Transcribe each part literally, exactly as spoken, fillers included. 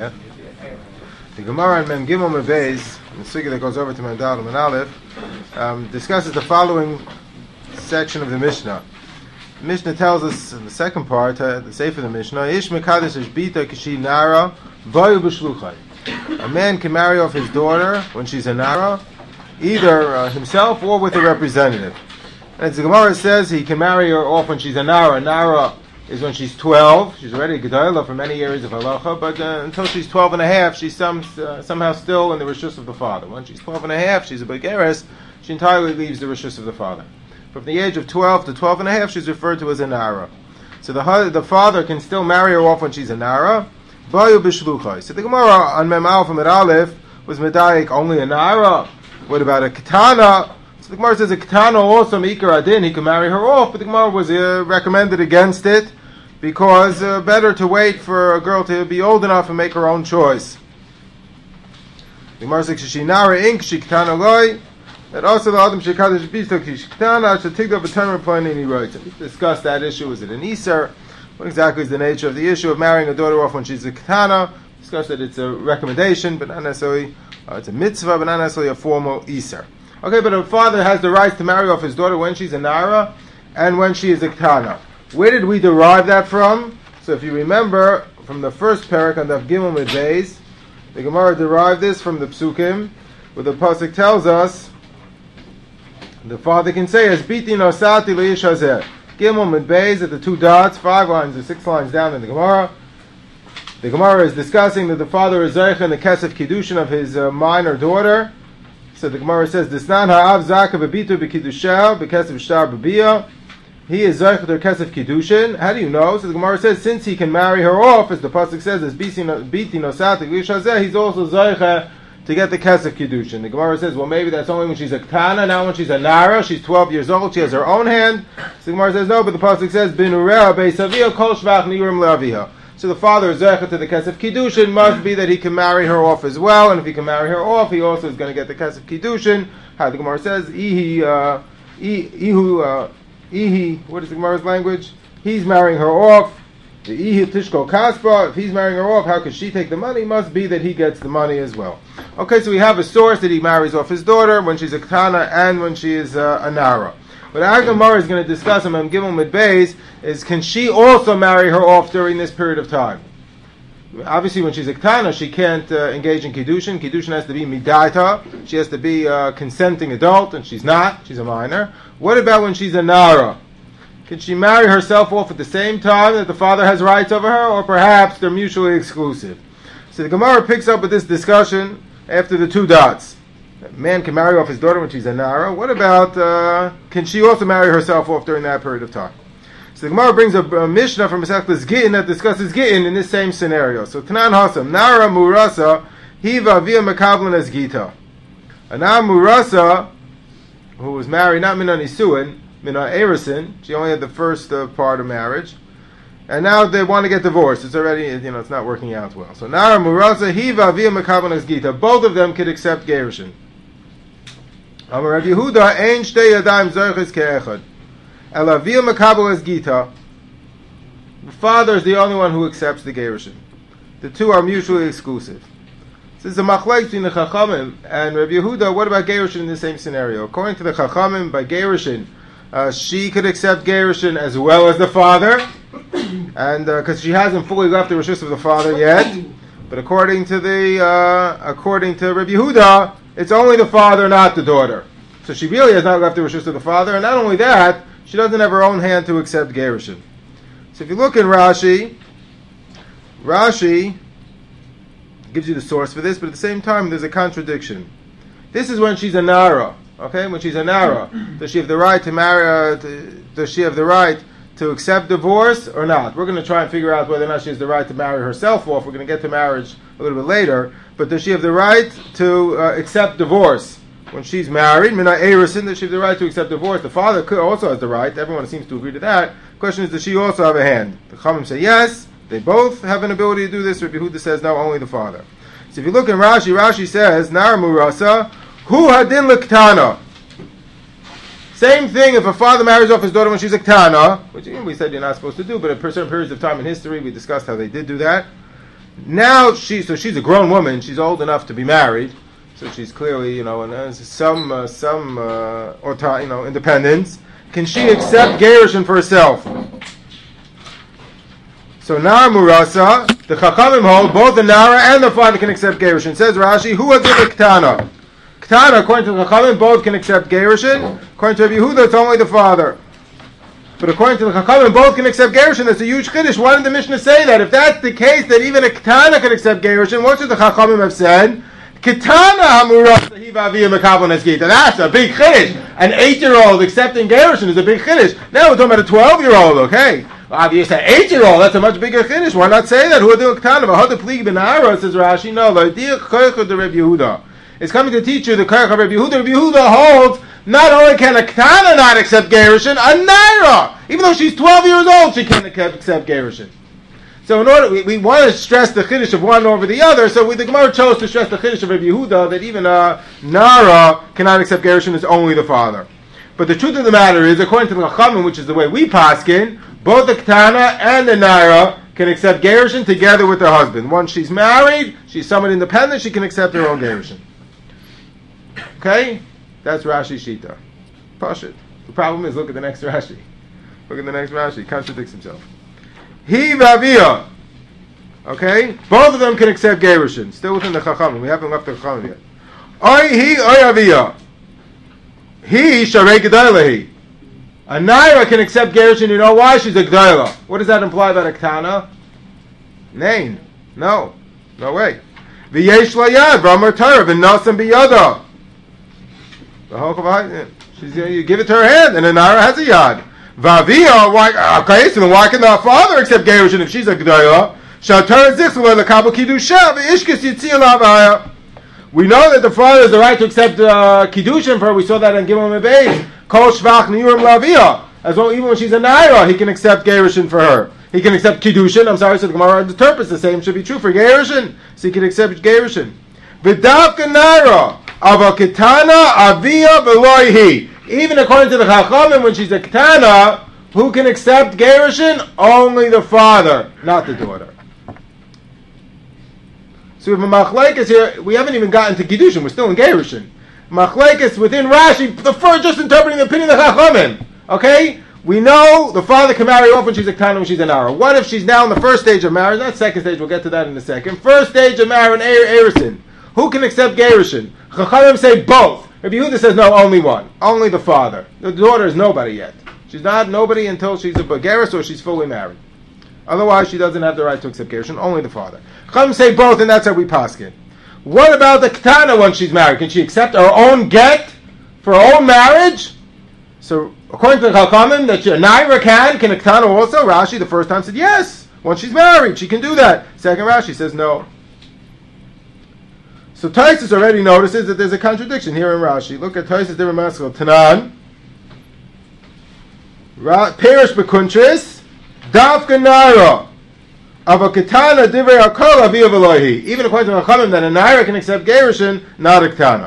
Yeah. The Gemara in Mem Gimel Mebeis, the Sugya that goes over to Mem Daled and Aleph, um, discusses the following section of the Mishnah. The Mishnah tells us in the second part, uh, the Sefer of the Mishnah, Ish Mekadesh Ish Bita Kishi Nara Bayu B'Shluchai. A man can marry off his daughter when she's a Nara, either uh, himself or with a representative. And as the Gemara says, he can marry her off when she's a Nara. Nara is when she's twelve. She's already a Gedolah for many years of halacha, but uh, until she's twelve and a half, she's some, uh, somehow still in the rishus of the father. When she's twelve and a half, she's a Begeres, she entirely leaves the rishus of the father. From the age of twelve to twelve and a half, she's referred to as a Nara. So the the father can still marry her off when she's a Nara. Bayu b'shluchai. So the Gemara on Mem Aleph and Aleph was medayik only a Nara. What about a Ketana? So the Gemara says a Ketana also Mikar Adin, he can marry her off, but the Gemara was uh, recommended against it because uh, better to wait for a girl to be old enough and make her own choice. The Gemara says she Nara ink she Ketana loy. That also the Adam Shekadosh B'Stok Ketana Shetigda B'Tamer Pliny he writes. We discussed that issue. Is it an Iser? What exactly is the nature of the issue of marrying a daughter off when she's a Ketana? We discussed that it's a recommendation, but not necessarily uh, it's a mitzvah, but not necessarily a formal Iser. Okay, but a father has the right to marry off his daughter when she's a Nara and when she is a Ketana. Where did we derive that from? So if you remember, from the first parak on Daf Gimel Midbeis, the Gemara derived this from the Psukim, where the Pasuk tells us, the father can say, as Biti nosati leish hazeh. Gimel Midbeis at the two dots, five lines or six lines down in the Gemara. The Gemara is discussing that the father is Zeich in the Kesef Kiddushin of his uh, minor daughter. So the Gemara says, Disnan ha'av zaka b'bitu b'kiddusha b'kesef shtar b'biyah. He is Zeich their Kesef Kiddushin. How do you know? So the Gemara says, since he can marry her off, as the Pasuk says, as Biti nosati leish hazeh, he's also Zeich to get the Kesef Kiddushin. The Gemara says, well, maybe that's only when she's a Ketana. Now when she's a Nara, she's twelve years old, she has her own hand. So the Gemara says, no, but the Pasuk says, Bin urea be'saviyah kol shvach nirim le'aviha. So the father is Zecha to the Kesef Kiddushin, must be that he can marry her off as well, and if he can marry her off, he also is going to get the Kesef Kiddushin. How the Gemara says, Ihi, uh, Ihu, uh, Ihi, what is the Gemara's language? He's marrying her off. The Ihi Tishko Kaspa, if he's marrying her off, how could she take the money? Must be that he gets the money as well. Okay, so we have a source that he marries off his daughter when she's a Ketana and when she is uh, a Nara. What our Gemara is going to discuss in Mem Gimel Midbeis is, can she also marry her off during this period of time? Obviously, when she's a Ketana, she can't uh, engage in Kiddushin. Kiddushin has to be Midaita. She has to be a consenting adult, and she's not. She's a minor. What about when she's a Nara? Can she marry herself off at the same time that the father has rights over her, or perhaps they're mutually exclusive? So the Gemara picks up with this discussion after the two dots. A man can marry off his daughter when she's a Nara. What about, uh, can she also marry herself off during that period of time? So the Gemara brings a, a Mishnah from Masechtas Gittin that discusses Gittin in this same scenario. So Tanan Hasam, Nara Murasa, Hiva Via Mekavlan as Gita. A Nara Murasa, who was married not Mina Nisuin, Mina Erisin, she only had the first uh, part of marriage, and now they want to get divorced. It's already, you know, it's not working out well. So Nara Murasa, Hiva Via Mekavlan as Gita. Both of them could accept Gerushin. Amar Rav Yehuda, Ein Shtei Yadayim Zoiches Ke'echad. Ela Via Mekabel as Gita. The father is the only one who accepts the Gerushin. The two are mutually exclusive. This is a machlek between the Chachamim and Rav Yehuda. What about Gerushin in the same scenario? According to the Chachamim, by Gerushin, uh, she could accept Gerushin as well as the father, and because uh, she hasn't fully left the rishus of the father yet. But according to the uh, according to Rav Yehuda, it's only the father, not the daughter. So she really has not left the rishus of the father, and not only that, she doesn't have her own hand to accept Gerushin. So if you look in Rashi, Rashi gives you the source for this, but at the same time, there's a contradiction. This is when she's a Nara. Okay, when she's a Nara, does she have the right to marry? Uh, to, does she have the right to accept divorce or not? We're going to try and figure out whether or not she has the right to marry herself off. We're going to get to marriage a little bit later. But does she have the right to uh, accept divorce when she's married? Mina Erisin, does she have the right to accept divorce? The father could, also has the right. Everyone seems to agree to that. The question is, does she also have a hand? The Chachamim say yes. They both have an ability to do this. Rabbi Yehuda says no, only the father. So if you look in Rashi, Rashi says, Nara Murasa, Hu Hadin L'Ktana. Same thing if a father marries off his daughter when she's a Ktana, which we said you're not supposed to do, but at certain periods of time in history, we discussed how they did do that. Now she, so she's a grown woman. She's old enough to be married. So she's clearly, you know, and there's some uh, some uh, auto, you know, independence. Can she accept gerushin for herself? So Nara Murasa, the Chachamim hold both the Nara and the father can accept gerushin. Says Rashi, who was the Ktana? Ktana, according to the Chachamim, both can accept gerushin. According to Rabbi Yehuda, it's only the father. But according to the Chachamim, both can accept gerushin. That's a huge chiddush. Why did the Mishnah say that? If that's the case, that even a Ktana can accept gerushin, what should the Chachamim have said? Kitana Hamurasa Hivaviyah Mekabel Neskita. That's a big chiddush. An eight-year-old accepting gerushin is a big chiddush. Now we're talking about a twelve-year-old, okay? Obviously, an eight-year-old, that's a much bigger chiddush. Why not say that? Who are doing Ktana? But how the pligi benara, says Rashi, no, L'Diach Koyach de Rabbi Yehuda. It's coming to teach you the Koyach of Rabbi Yehuda. Rabbi Yehuda holds, not only can a Ktana not accept gerushin, a naira, even though she's twelve years old, she can't accept gerushin. So in order, we, we want to stress the chiddush of one over the other, so we, the Gemara chose to stress the chiddush of Rabbi Yehuda, that even a Nara cannot accept gerushin, is only the father. But the truth of the matter is, according to the Chachamim, which is the way we paskin, both the Ktana and the Naira can accept gerushin together with their husband. Once she's married, she's somewhat independent, she can accept her own gerushin. Okay? That's Rashi Shita. Pashit. The problem is, look at the next Rashi. Look at the next Rashi. He contradicts himself. He v'aviyah. Okay? Both of them can accept gerushin. Still within the Chachamim. We haven't left the Chachamim yet. Oy he, oy aviyah. He, sharei gedaylehi. A naira can accept gerushin. You know why? She's a gdayla. What does that imply about a ktana? Nain. No. No way. V'yesh layad, v'amar Torah, v'nasam biyada. The whole kavai, she's you give it to her hand, and a naira has a yad. Vavia, why? Okay, so then why can the father accept gerushin if she's a gdayla? Shatar zichla lekabel kiddusha v'ishkis yitzia lavaya. We know that the father has the right to accept uh, kiddushin for her. We saw that in Gimel Mebeis. Kol shvach niyurim lavia. As well, even when she's a naira, he can accept gerushin for her. He can accept kiddushin. I'm sorry, so the Gemara interprets the same should be true for gerushin. So he can accept gerushin. V'davka naira avakitana avia v'loihi. Even according to the Chachamim, when she's a Ketana, who can accept gerushin? Only the father, not the daughter. So we have a machlekes here. We haven't even gotten to Kiddushin. We're still in gerushin. Machlekes within Rashi, the first just interpreting the opinion of the Chachamim. Okay? We know the father can marry off when she's a Ketana, when she's an Nara. What if she's now in the first stage of marriage? Not second stage, we'll get to that in a second. First stage of marriage, Erison. Who can accept gerushin? Chachamim say both. Rabbi Yehuda says no, only one. Only the father. The daughter is nobody yet. She's not nobody until she's a Bageris or she's fully married. Otherwise, she doesn't have the right to accept gerushin. Only the father. Chachamim say both, and that's how we paskin. What about the Ketana once she's married? Can she accept her own get for her own marriage? So, according to the Chachamim, that a naira can, can a Ketana also? Rashi the first time said yes. Once she's married, she can do that. Second Rashi says no. So Taisus already notices that there's a contradiction here in Rashi. Look at Taisus de Ramaskal. Tanan. Perish bekuntris. Davka naira. Avakatana divrei hakol aviya v'lohi. Even according to Chachamim, that a naira can accept gerushin, not a ketana.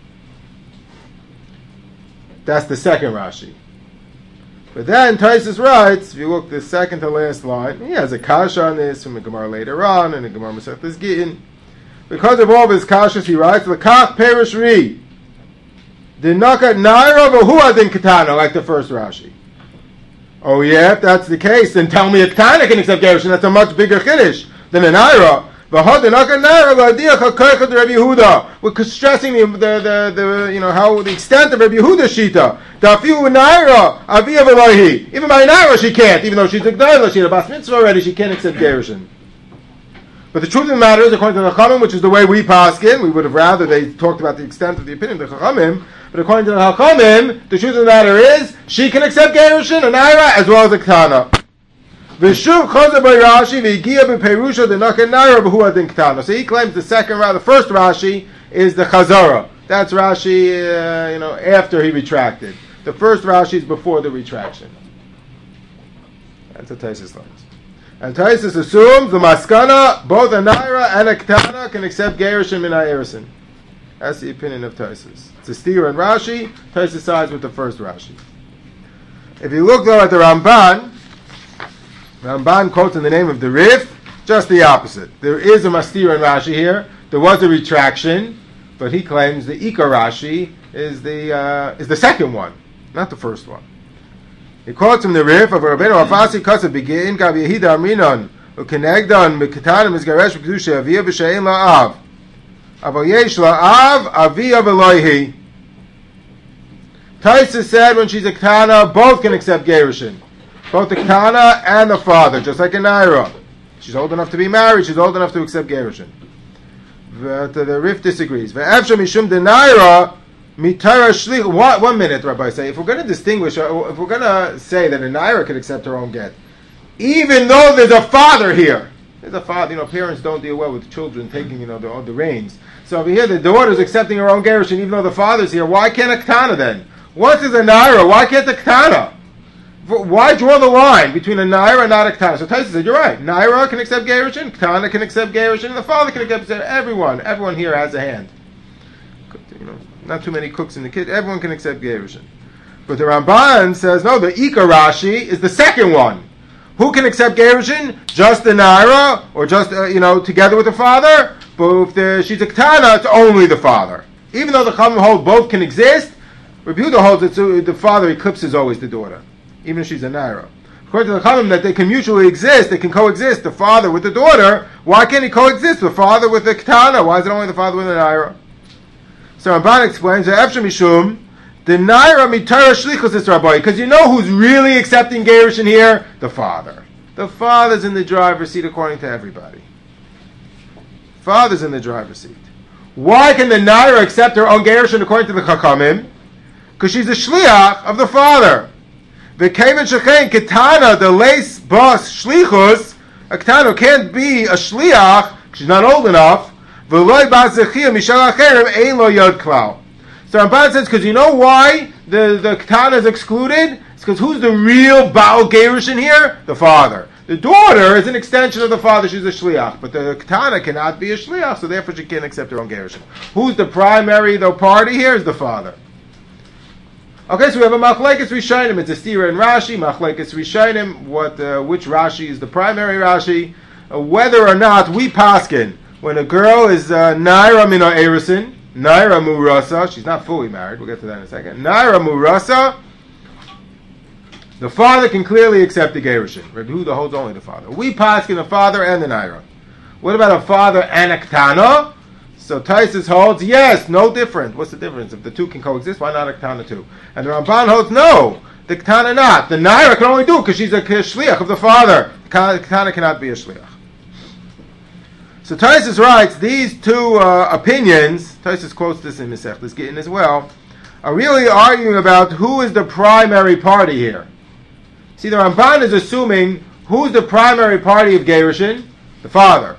That's the second Rashi. But then Taisus writes, if you look the second to last line, he has a kasha on this from the Gemara later on, and the Gemara Masechtas Gittin. Because of all of his kashas, he writes, L'kach perish ri. Dinaka naira v'hua din katana, like the first Rashi. Oh yeah, if that's the case, then tell me a katana can accept gerushin. That's a much bigger chiddush than a naira. V'ha dinaka naira v'adiyach ha'koycha de Rabbi Yehuda. We're stressing the, the, the, the, you know, how, the extent of Rabbi Yehuda's shita. Dafiu naira aviyah v'lohi. Even by naira she can't, even though she's a g'dayla, she's a bas mitzvah already, she can't accept gerushin. But the truth of the matter is, according to the Chachamim, which is the way we paskin, we would have rather they talked about the extent of the opinion of the Chachamim, but according to the Chachamim, the truth of the matter is, she can accept gerushin, a naira, as well as a ketana. V'shuv chazer by Rashi, v'yigia b'perusha denaka naira b'hua din ketana. So he claims the second, the first Rashi is the chazara. That's Rashi, uh, you know, after he retracted. The first Rashi is before the retraction. That's a Taisus lines. And Taisus assumes the maskana, both a naira and a ketana can accept gerushin min ha'erisin. That's the opinion of Taisus. It's a steer in Rashi. Taisus sides with the first Rashi. If you look though at the Ramban, Ramban quotes in the name of the Rif, just the opposite. There is a Mastir in Rashi here. There was a retraction, but he claims the Ika Rashi is the uh, is the second one, not the first one. He quotes from the Rif of Rabbeinu Afasi Kasav Begin Gav Yehida Aminon Ukenegdon Meketanim Izgaresh B'Kedusha Aviyah B'Shein La'av Aval Yesh La'av Aviyah V'Loihi. Taisa said when she's a Ketana, both can accept Gerushin. Both the Ketana and the father, just like a Naira. She's old enough to be married, she's old enough to accept Gerushin. But uh, the Rif disagrees. Ve'efsha mishum de Naira mitara shlich. One, one minute, Rabbi say. If we're going to distinguish, uh, if we're going to say that a Naira can accept her own get, even though there's a father here, there's a father. You know, parents don't deal well with children taking, you know, the, the reins. So over here, the daughter's accepting her own Gerushin, even though the father's here. Why can't a Ketana then? Once there's a Naira, why can't the Ketana? Why draw the line between a Naira and not a Ketana? So Taisa said, you're right. Naira can accept Gerushin, Ketana can accept Gerushin, and the father can accept everyone. Everyone here has a hand. You know, not too many cooks in the kitchen. Everyone can accept Gerushin. But the Ramban says, no, the Ika Rashi is the second one. Who can accept Gerushin? Just the Naira, or just, uh, you know, together with the father? But if the, she's a Ketana, it's only the father. Even though the Chachamim hold both can exist, Rabbi Yehuda holds that so the father eclipses always the daughter, even if she's a Naira. According to the Chachamim, that they can mutually exist, they can coexist, the father with the daughter. Why can't he coexist, the father with the Ketana? Why is it only the father with the Naira? So Ramban explains that Efshe Mishum, the Naira mitara shlichus is Rabbi, because you know who's really accepting Gerushin here? The father. The father's in the driver's seat according to everybody. Father's in the driver's seat. Why can the Naira accept her own Gerushin according to the Chachamim? Because she's a shliach of the father. V'keimen shechein ketana the leis bas shlichus. A ketana can't be a shliach. She's not old enough. V'loi bas zechiyah mishal acherim ein lo yod klal. So Ramban says, because you know why the the ketana is excluded? It's because who's the real Baal Gerushin here? The father. The daughter is an extension of the father. She's a shliach, but the ketana cannot be a shliach, so therefore she can't accept her own Gerushin. Who's the primary though party here? Is the father. Okay, so we have a Machlekes Rishonim. It's a Stira and Rashi. Machlekes Rishonim. What, uh, which Rashi is the primary Rashi? Uh, whether or not we paskin when a girl is uh, Naira Min Ha'erusin, Naira Murasa. She's not fully married. We'll get to that in a second. Naira Murasa. The father can clearly accept the Gerushin. Rabbi Yehuda holds only the father. We paskin the father and the Naira. What about a father and a Ketana? So Taisus holds, yes, no different. What's the difference? If the two can coexist, why not a Ketana too? And the Ramban holds, no, the Ketana not. The Naira can only do it because she's a shliach of the father. The Ketana cannot be a shliach. So Taisus writes, these two uh, opinions, Taisus quotes this in Masechtas Gittin as well, are really arguing about who is the primary party here. See, the Ramban is assuming who's the primary party of Gerushin? The father.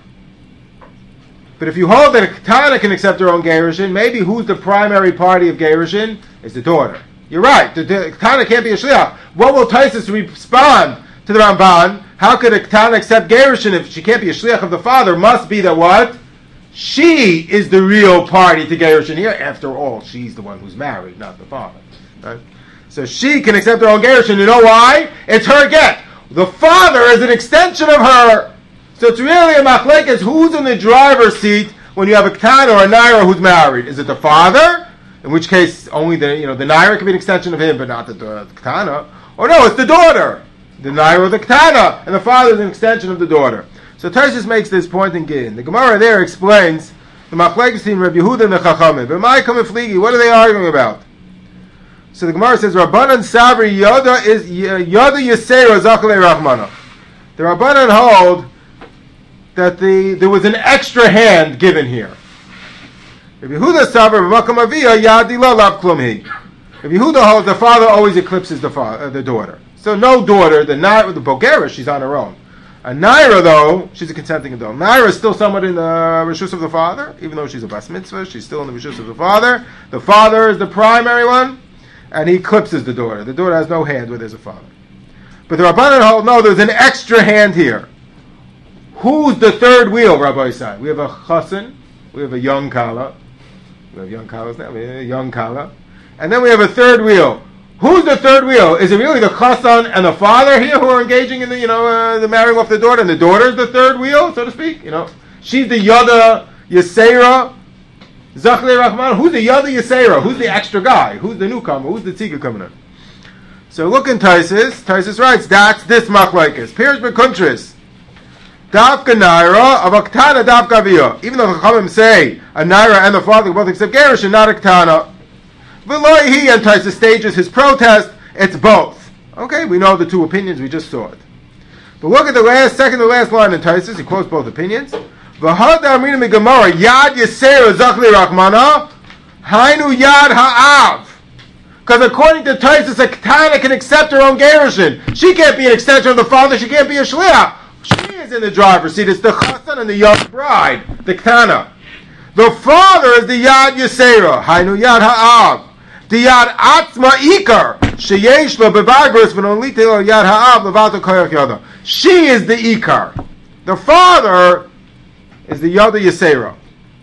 But if you hold that a Ketana can accept her own Gerushin, maybe who's the primary party of Gerushin is the daughter. You're right, the, the Ketana can't be a shliach. What will Taisus respond to the Ramban? How could a Ketana accept Gerushin if she can't be a shliach of the father? Must be that what? She is the real party to Gerushin here. After all, she's the one who's married, not the father. Right? So she can accept her own Gerushin. You know why? It's her get. The father is an extension of her. So it's really a machlekes who's in the driver's seat when you have a Ketana or a Naira who's married. Is it the father? In which case, only the you know the Naira can be an extension of him, but not the, the Ketana. Or no, it's the daughter, the Naira or the Ketana, and the father is an extension of the daughter. So Taisus makes this point in Gittin. The Gemara there explains the machlekes between Rabbi Yehuda and the Chachamim. But my kamifligi, what are they arguing about? So the Gemara says, Rabbanan Sabri Yoda is Yoda Yisera Zakale Rachmana. The Rabbanan hold that the there was an extra hand given here. Rabbi Yehuda Sabri B'Makam Aviyah Yadi Lo Lav Klum Hi. Rabbi Yehuda holds the father always eclipses the father, uh, the daughter. So no daughter. The Naira, the Bogera, she's on her own. A Naira, though, she's a consenting adult. Naira is still somewhat in the rishus of the father, even though she's a bas mitzvah. She's still in the rishus of the father. The father is the primary one, and he eclipses the daughter. The daughter has no hand where there's a father. But the Rabbanan hold, no, there's an extra hand here. Who's the third wheel, Rabbi Isai? We have a chassan, we have a young kala. We have young kalas now, we have a young kala. And then we have a third wheel. Who's the third wheel? Is it really the chassan and the father here who are engaging in the, you know, uh, the marrying off the daughter, and the daughter is the third wheel, so to speak? You know, she's the Yada Yisera, Zachle Rahman. Who's the Yada Yisera? Who's the extra guy? Who's the newcomer? Who's the tzika coming in? So look in Taisus. Taisus writes, that's this machlokes. Pirush b'kuntris. Davka naira of aktana davka aviyah. Even though the Chachamim say a naira and the father both accept gerushin, not a ktana. V'loi he, and Taisus stages his protest. It's both. Okay, we know the two opinions. We just saw it. But look at the last, second to last line in Taisus. He quotes both opinions. V'had amrina migamara yad yisera zachli rachmana hainu yad ha'av. Because according to Taisus, a ketana can accept her own gerushin. She can't be an extension of the father. She can't be a shliach. She is in the driver's seat. It's the chassan and the young bride, the ketana. The father is the yad yisera, hainu yad ha'av. The yad atzma ikar, sheyesh lo bebagros v'nolite lo yad ha'av levato koyach yada. She is the ikar. The father is the yada yisera.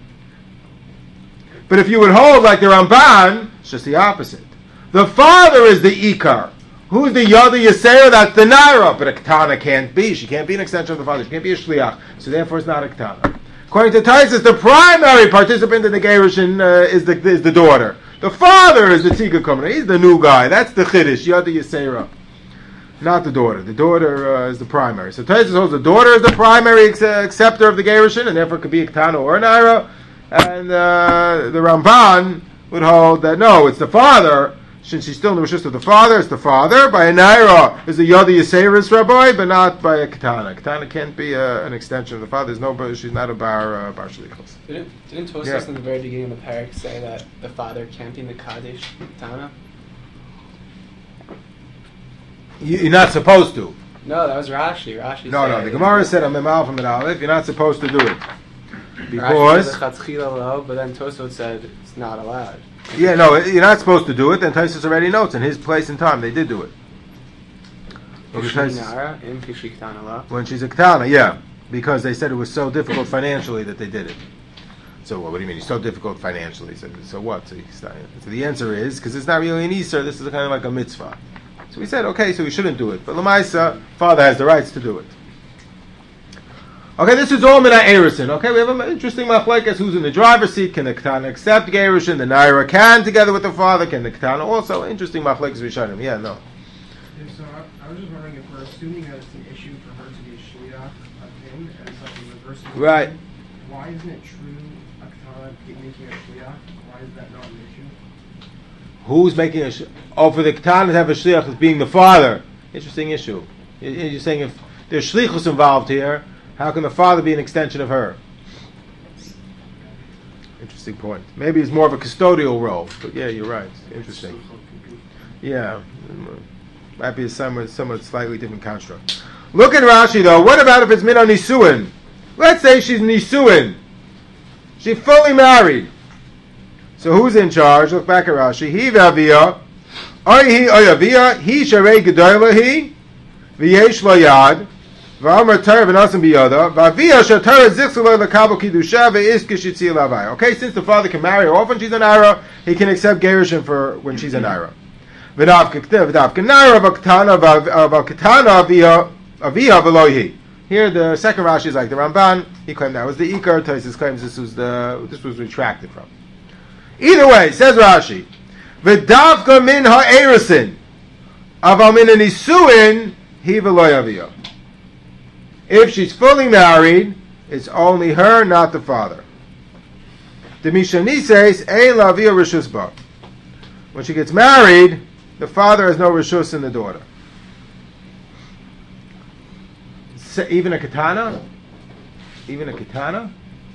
But if you would hold like the Ramban, it's just the opposite. The father is the ikar. Who's the yada yisera? That's the naira. But a ketana can't be. She can't be an extension of the father. She can't be a shliach. So therefore, it's not a ketana. According to Taisus, the primary participant in the gerushin uh, is the is the daughter. The father is the tzika coming. He's the new guy. That's the chiddush, yada yisera. Not the daughter. The daughter uh, is the primary. So Taisus holds the daughter is the primary ex- acceptor of the gerushin, and therefore could be a ketana or a naira. And uh, the Ramban would hold that no, it's the father. Since she's still in the rishus of the father, it's the father. By a naira is the yada yiseris rabbi, but not by a ketana. Ketana can't be a, an extension of the father. There's no, she's not a bar uh, bar shlichus. Didn't didn't Tosfos Yeah. in the very beginning of the parak say that the father can't be in the kaddish ketana? You, you're not supposed to. No, that was Rashi. Rashi. No, said no. The Gemara said on Mem Aleph and Aleph, you're not supposed to do it Rashi because said the chatzchila lo, but then Tosfos said it's not allowed. yeah, no, you're not supposed to do it. Then Taisus already notes in his place and time they did do it. Because Nara in Kishri ketana lo. when she's a ketana, yeah, because they said it was so difficult financially that they did it. So what do you mean? It's so difficult financially. So, so what? So, so the answer is because it's not really an Easter. This is kind of like a mitzvah. So we said, okay, so we shouldn't do it. But Lamaisa, father has the rights to do it. Okay, this is all Mina Erison. Okay, we have an interesting machlekes. Who's in the driver's seat? Can the ketana accept gerushin? The naira can together with the father. Can the ketana also? Interesting machlekes Rishonim. Yeah, no. Yeah, so I, I was just wondering if we're assuming that it's an issue for her to be a shliach of him and something reversing. Right. Why isn't it true a ketana making a shliach? Why is that not an issue? Who's making a sh- oh for the ketana to have a shliach as being the father? Interesting issue. You- You're saying if there's shlichus involved here, how can the father be an extension of her? Interesting point. Maybe it's more of a custodial role, but yeah, you're right. Interesting. Yeah, might be a somewhat, somewhat slightly different construct. Look at Rashi though. What about if it's mina nisuin? Let's say she's nisuin. She's fully married. So who's in charge? Look back at Rashi. He v'aviyah. Oy he oy aviyah. He sharei gedoyla he. V'yesh lo yad. Okay, since the father can marry her often she's an naira, he can accept gerushin for when she's a naira. Here the second Rashi is like the Ramban. He claimed that was the Ikar. Taisus claims this was the this was retracted from. Either way, says Rashi, v'davka min ha'erisin aval min anisuin he v'lo yaviyah. If she's fully married, it's only her, not the father. The Mishani says, "Ein lavia rishus ba." When she gets married, the father has no rishus in the daughter. So even a katana, even a katana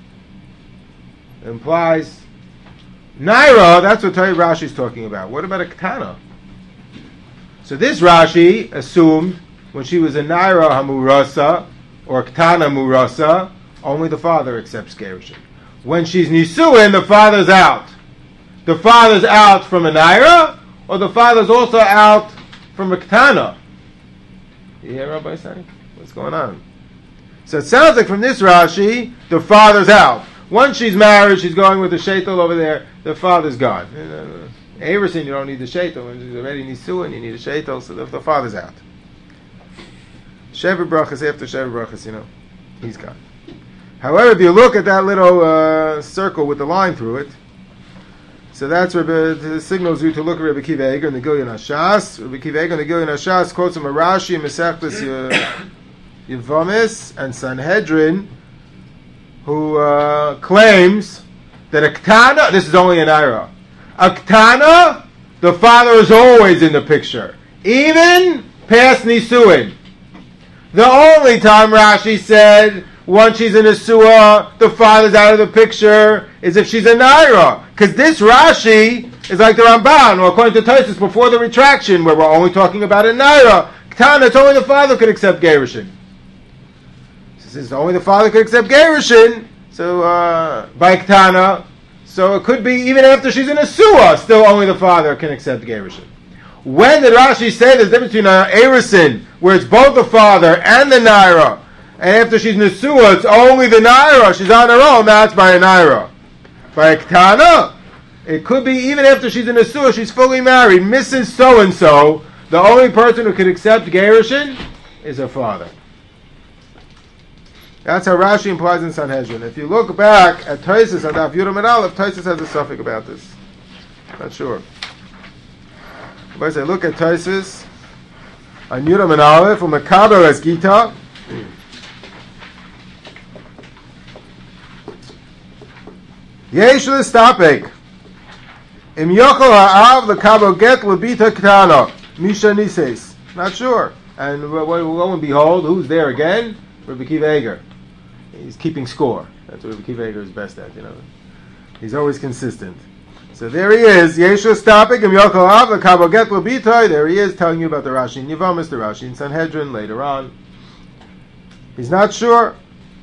implies naira. That's what Rashi is talking about. What about a katana? So this Rashi assumed when she was a naira hamurasa or Ketana Murasa, only the father accepts gerushin. When she's Nisuin, the father's out. The father's out from a naira, or the father's also out from a Ketana. You hear Rabbi saying? What's going on? So it sounds like from this Rashi, the father's out. Once she's married, she's going with the shaitel over there, the father's gone. Erusin, you don't need the sheitel. When she's already nisuin, you need a sheitel, so the, the father's out. Shever brachas after shever brachas, you know, he's gone. However, if you look at that little uh, circle with the line through it, so that's Rebbe, signals you to look at Rebbe Kiva Eger in the Gilyon HaShas. Rebbe Kiva Eger in the Gilyon HaShas quotes from a Rashi, Mesechtes Yevamis, and Sanhedrin, who uh, claims that a Ktana, this is only an Ira, a Ktana, the father is always in the picture, even past Nisuin. The only time Rashi said, once she's in a Suah, the father's out of the picture, is if she's a Naira. Because this Rashi is like the Ramban, or according to Tosfos, before the retraction, where we're only talking about a Naira. Ktana, it's only the father could accept Gerushin. Since only the father could accept Gerushin, so, uh, by Ktana, so it could be, even after she's in a Suah, still only the father can accept Gerushin. When did Rashi say there's a difference between an Erusin, where it's both the father and the Naira, and after she's Nesua, it's only the Naira, she's on her own, that's by a Naira. By a Ktana, it could be even after she's in Nesua, she's fully married, Missus So-and-so, the only person who can accept Gerushin is her father. That's how Rashi implies in Sanhedrin. If you look back at Tosfos and Daf Yudam and Aleph, Tosfos has a suffix about this. Not sure. If I say look at Tosfos on Yudam and Aleph, from Makabel as Gita, Yesh l'stapek. Im yochel ha'av l'kabel get l'bita ktana. Misha nises. Not sure. And lo and behold, who's there again? Rebbe Kiva Eger. He's keeping score. That's what Rebbe Kiva Eger is best at, you know. He's always consistent. So there he is. Yesh l'stapek. Im yochel ha'av l'kabel get l'bita. There he is telling you about the Rashi in Yevamis, the Rashi in Sanhedrin later on. He's not sure.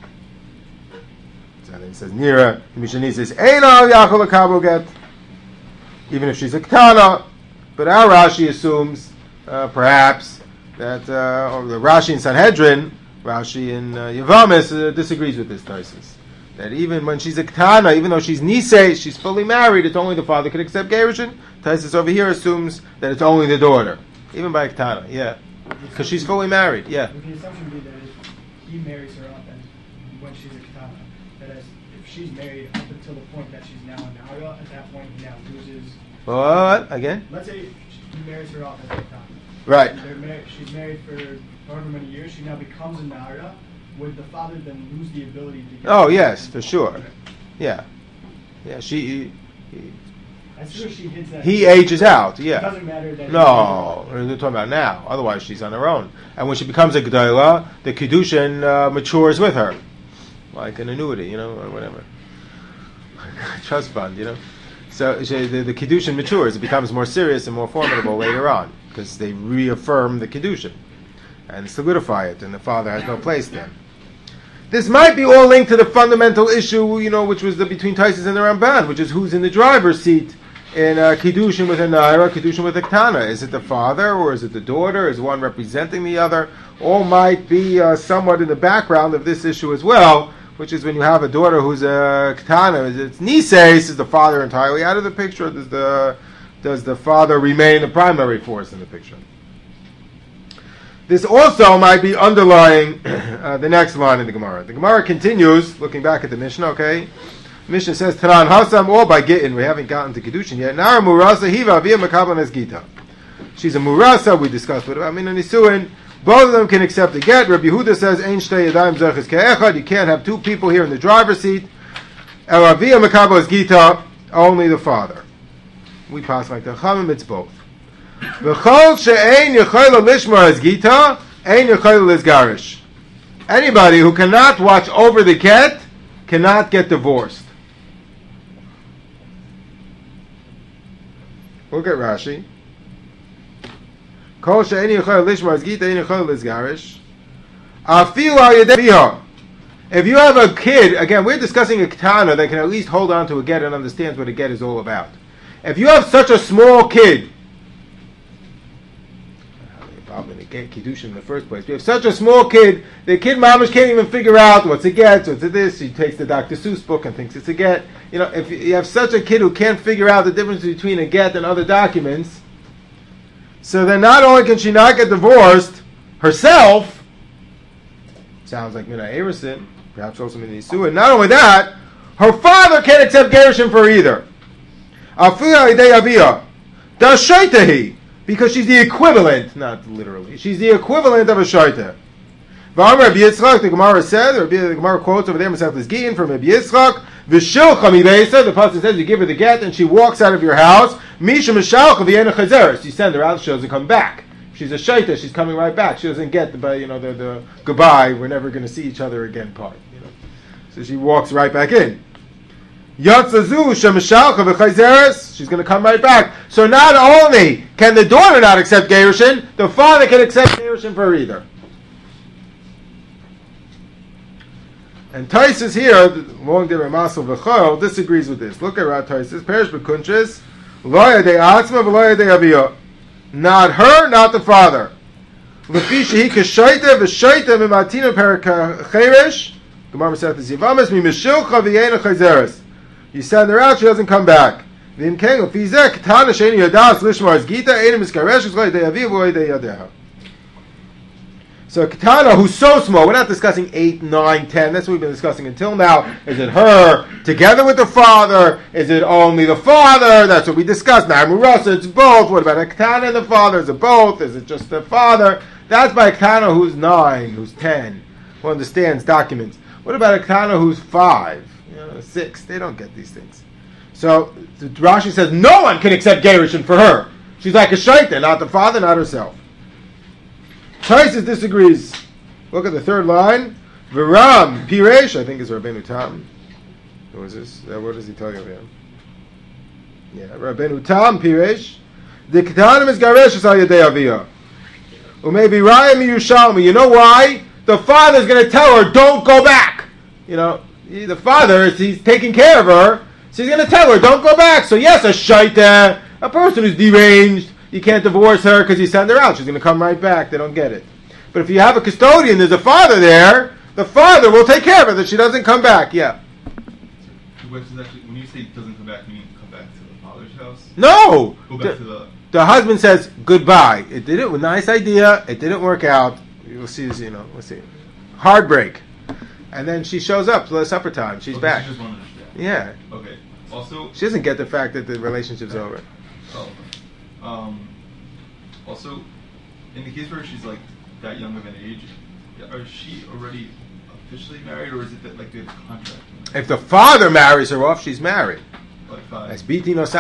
And he says, Nira, Mishani says, Eina Yachol Kabel get, even if she's a Ktana. But our Rashi assumes, uh, perhaps, that, uh, or the Rashi in Sanhedrin, Rashi in uh, Yevamis, uh, disagrees with this Tosfos. That even when she's a Ktana, even though she's Nisei, she's fully married, it's only the father can accept Gerushin. Tosfos over here assumes that it's only the daughter, even by a Ktana, yeah. Because she's fully married, yeah. Would the assumption be that he marries her up and when she's a Ktana? That is, if she's married up until the point that she's now a Naira, at that point he now loses. What? Again? Let's say he marries her off as a Ktana. Right. They're mar- she's married for however many years, she now becomes a Naira. Would the father then lose the ability to get Oh, yes, for sure. Yeah. Yeah, she... He, As soon as she hits that... he ages out, yeah. It doesn't matter that... No, we're talking about now. Otherwise, she's on her own. And when she becomes a G'dayla, the Kedushin uh, matures with her. Like an annuity, you know, or whatever. Trust fund, you know. So she, the, the Kedushin matures. It becomes more serious and more formidable later on. Because they reaffirm the Kedushin. And solidify it. And the father has no place then. This might be all linked to the fundamental issue, you know, which was the between Tosfos and the Ramban, which is who's in the driver's seat in uh, Kiddushin with a Naira, Kiddushin with a Ktana. Is it the father or is it the daughter? Is one representing the other? All might be uh, somewhat in the background of this issue as well, which is when you have a daughter who's a Ktana. Is it Nises? Is the father entirely out of the picture? Or does the, does the father remain the primary force in the picture? This also might be underlying uh, the next line in the Gemara. The Gemara continues, looking back at the Mishnah, okay? Mishnah says, Tanan Hasam, all by Gittin, we haven't gotten to Kiddushin yet. Nara Murasa Hiva via Makablan as Gita. She's a Murasa, we discussed what about Mina Nisuin. Both of them can accept the get. Rabbi Yehuda says, Ein Shtei Yadayim Zerches Ke'echad, you can't have two people here in the driver's seat. Ela via Makablan as Gita, only the father. We pass like the Chamim, it's both. V'chol she'ein yechayla lishma as Gita, ein yechayla lizgarish. Anybody who cannot watch over the cat cannot get divorced. Look at Rashi. Kol she'ein yechayla lishma as Gita, ein yechayla lizgarish. Afilu al yedei biha. If you have a kid, again, we're discussing a ketana that can at least hold on to a get and understands what a get is all about. If you have such a small kid, get Kiddushin in the first place. We have such a small kid, the kid mamash can't even figure out what's a get, what's a this. She takes the Doctor Seuss book and thinks it's a get. You know, if you have such a kid who can't figure out the difference between a get and other documents, so then not only can she not get divorced herself, sounds like Mina Arison, perhaps also Mina Yisua, and not only that, her father can't accept Gershon for her either. Afiya idei aviyah. Da shaitahi. Because she's the equivalent, not literally, she's the equivalent of a shaita. V'amar Rabbi Yitzchak, the Gemara said, the Gemara quotes over there, Masechtas Gittin from Rabbi Yitzchak, V'shilcha miveisa, the pasuk says, you give her the get and she walks out of your house, Misha mishalcha v'yena chazeres, you send her out, she doesn't come back. She's a shaita, she's coming right back. She doesn't get the, you know, the, the goodbye, we're never going to see each other again part. You know? So she walks right back in. Yatzazu shemishalcha v'chayzeres. She's going to come right back. So not only can the daughter not accept Gerushin, the father can accept Gerushin for her either. And Taisus here, long de Ramasel v'chol, disagrees with this. Look at Rat Taisus. Perish b'kunches. Lo yadei atzma v'lo yadei aviyah. Not her, not the father. L'fi shehi k'shoyte v'shoyte mimatina perikacheresh. Gemara says the Zivamis mimishilcha v'yena chayzeres. You send her out, she doesn't come back. So Ketana, who's so small, we're not discussing eight, nine, ten, that's what we've been discussing until now. Is it her together with the father? Is it only the father? That's what we discussed. Now, Murasa, it's both. What about a Ketana and the father? Is it both? Is it just the father? That's by a Ketana who's nine, who's ten, who understands documents. What about a Ketana who's five? You know, six, they don't get these things. So Rashi says no one can accept Gerushin for her. She's like a shaita, not the father, not herself. Taisus disagrees. Look at the third line. Viram Piresh, I think is Rabbeinu Tam. Who is this? Uh, what is he talking about? Yeah, Rabbeinu Tam Piresh. The Ketanim is Garesh al Yadei Aviyah. Or maybe Raya Yerushalmi. You know why? The father's going to tell her, don't go back. You know. The father, he's taking care of her, so he's going to tell her, don't go back. So yes, a shaita, a person who's deranged, you can't divorce her because you send her out. She's going to come right back. They don't get it. But if you have a custodian, there's a father there, the father will take care of her that she doesn't come back. Yeah. Which is actually, when you say doesn't come back, you mean come back to the father's house? No! Go back the, to the... The husband says, goodbye. It didn't, nice idea, it didn't work out. We'll see, you know, we'll see. Heartbreak. And then she shows up to the supper time. She's okay, back. She just wanted to understand. Yeah. Okay. Also, she doesn't get the fact that the relationship's over. Oh. Um. Also, in the case where she's like that young of an age, is she already officially married, or is it that like they have a contract? If the father marries her off, she's married. Like five. If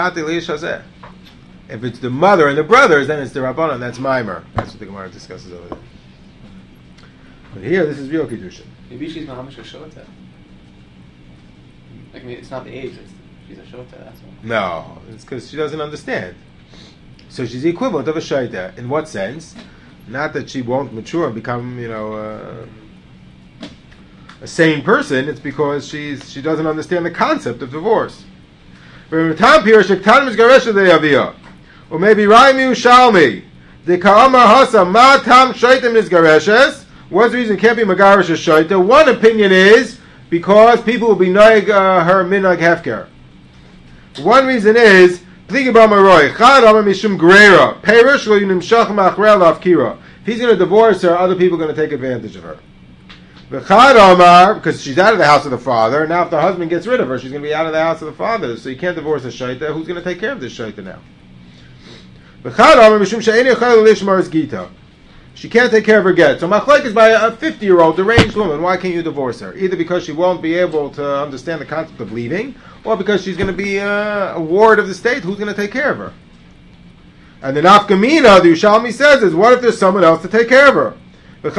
it's the mother and the brothers, then it's the Rabbanan. That's Maimer. That's what the Gemara discusses over there. But here, this is real Kiddushin. Maybe she's Mahamish a Shota. Like, I mean, it's not the age, it's, she's a Shota, that's why. No, it's because she doesn't understand. So she's the equivalent of a Shaita. In what sense? Not that she won't mature and become, you know, uh, a sane person. It's because she's she doesn't understand the concept of divorce. Or maybe Raimi Ushalmi. The Ka'amar Hasa Ma Tam Shaitim Nizgareshes. What's the reason it can't be Megarish or Shaita? One opinion is because people will be Noig uh, her Minag Hefker. One reason is Pligi Bamaroy Chad Amar Mishum Greira Perish Lo Yunimshach Machrel Afkira. If he's going to divorce her, other people are going to take advantage of her. V'chad Amar, because she's out of the house of the father. Now, if the husband gets rid of her, she's going to be out of the house of the father. So you can't divorce a Shaita. Who's going to take care of this Shaita now? V'chad Amar Mishum She'eni Chal Lishmar Gita. She can't take care of her get. So machlek is by a fifty-year-old deranged woman. Why can't you divorce her? Either because she won't be able to understand the concept of leaving, or because she's going to be uh, a ward of the state. Who's going to take care of her? And the nafkamina, the Yerushalmi says, is what if there's someone else to take care of her? The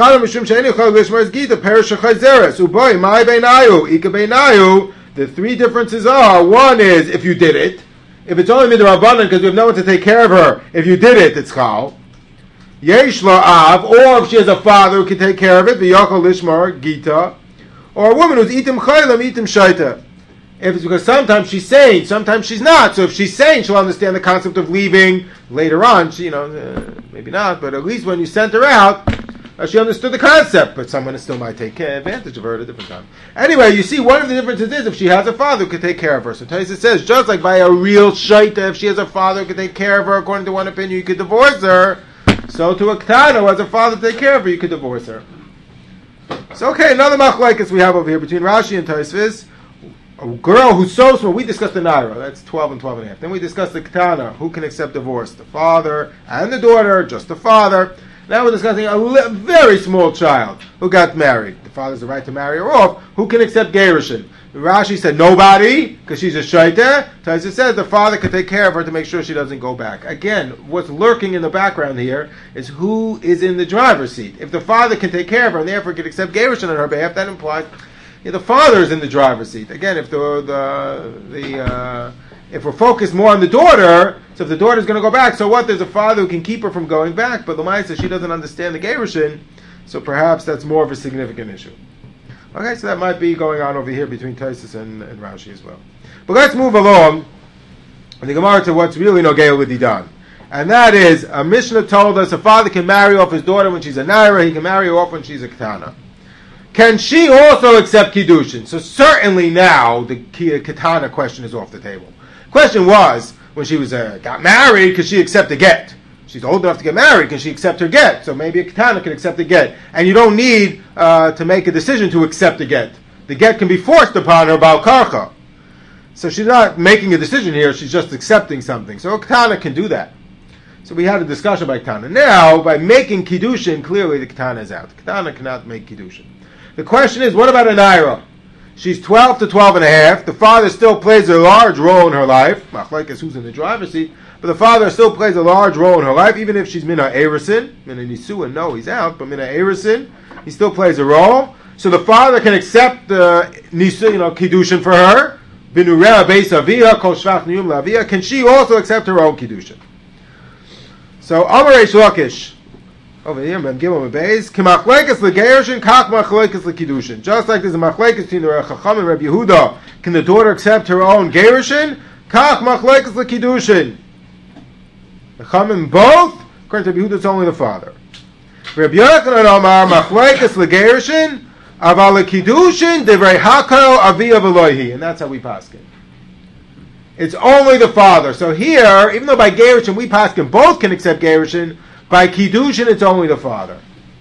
three differences are, one is if you did it. If it's only midrabanan because we have no one to take care of her, if you did it, it's chal. Yesh av, or if she has a father who can take care of it, v'yachal lishmar gita, or a woman who's itim chaylam, itim shaita. If it's because sometimes she's sane, sometimes she's not. So if she's sane, she'll understand the concept of leaving. later on, she, you know, uh, maybe not, but at least when you sent her out, uh, she understood the concept, but someone still might take advantage of her at a different time. Anyway, you see, one of the differences is if she has a father who could take care of her. So Taisa says, just like by a real shaita, if she has a father who could take care of her, according to one opinion, you could divorce her. So to a Ketana who has a father to take care of her, you could divorce her. So okay, another machlekes we have over here between Rashi and Tosfos. A girl who's so small, we discussed the Naira, that's twelve and twelve and a half. Then we discussed the Ketana, who can accept divorce, the father and the daughter, just the father. Now we're discussing a li- very small child who got married. The father has the right to marry her off. Who can accept Gerushin? Rashi said nobody, because she's a shaita. Taisa says the father can take care of her to make sure she doesn't go back. Again, what's lurking in the background here is who is in the driver's seat. If the father can take care of her and therefore can accept Gerushin on her behalf, that implies yeah, the father is in the driver's seat. Again, if the the the uh, if we're focused more on the daughter, so if the daughter's going to go back, so what? There's a father who can keep her from going back, but the Lamaisa, she doesn't understand the Gerushin, so perhaps that's more of a significant issue. Okay, so that might be going on over here between Tosfos and, and Rashi as well. But let's move along in the Gemara to what's really Nogei L'Didan. And that is, a Mishnah told us a father can marry off his daughter when she's a Naira, he can marry her off when she's a Ketana. Can she also accept Kiddushin? So certainly now the Ketana question is off the table. Question was, when she was uh, got married, could she accept a get? She's old enough to get married, can she accept her get? So maybe a Ketana can accept a get. And you don't need uh, to make a decision to accept a get. The get can be forced upon her by karcha. So she's not making a decision here, she's just accepting something. So a Ketana can do that. So we had a discussion by Ketana. Now, by making Kiddushin, clearly the Ketana is out. The Ketana cannot make Kiddushin. The question is, what about a Naira? She's twelve to twelve and a half. The father still plays a large role in her life. Machlekes who's in the driver's seat. But the father still plays a large role in her life, even if she's Mina Erisin. Mina Nisua, no, he's out. But Mina Erisin, he still plays a role. So the father can accept the uh, Nisu, you know, Kiddushin for her. Binurea Beis Avia, Kol Shvach Niyum Lavia. Can she also accept her own Kiddushin? So, Amar Reish Lakish. Over here, Mem Gimel Beis, Kimachlekes leGerushin, Kach Machlekes leKiddushin. Just like there's a Machlekes between the Chacham and Rabbi Yehuda, can the daughter accept her own Gerushin? Kach Machlekes leKiddushin. The Chachamim both, according to Rabbi Yehuda, it's only the father. Rabbi Yochanan Amar Machlekes leGerushin, Aval leKiddushin Divrei Hakol Aviya V'lohi, and that's how we paskin. It's only the father. So here, even though by Gerushin we paskin both can accept Gerushin, by Kiddushin, it's only the father.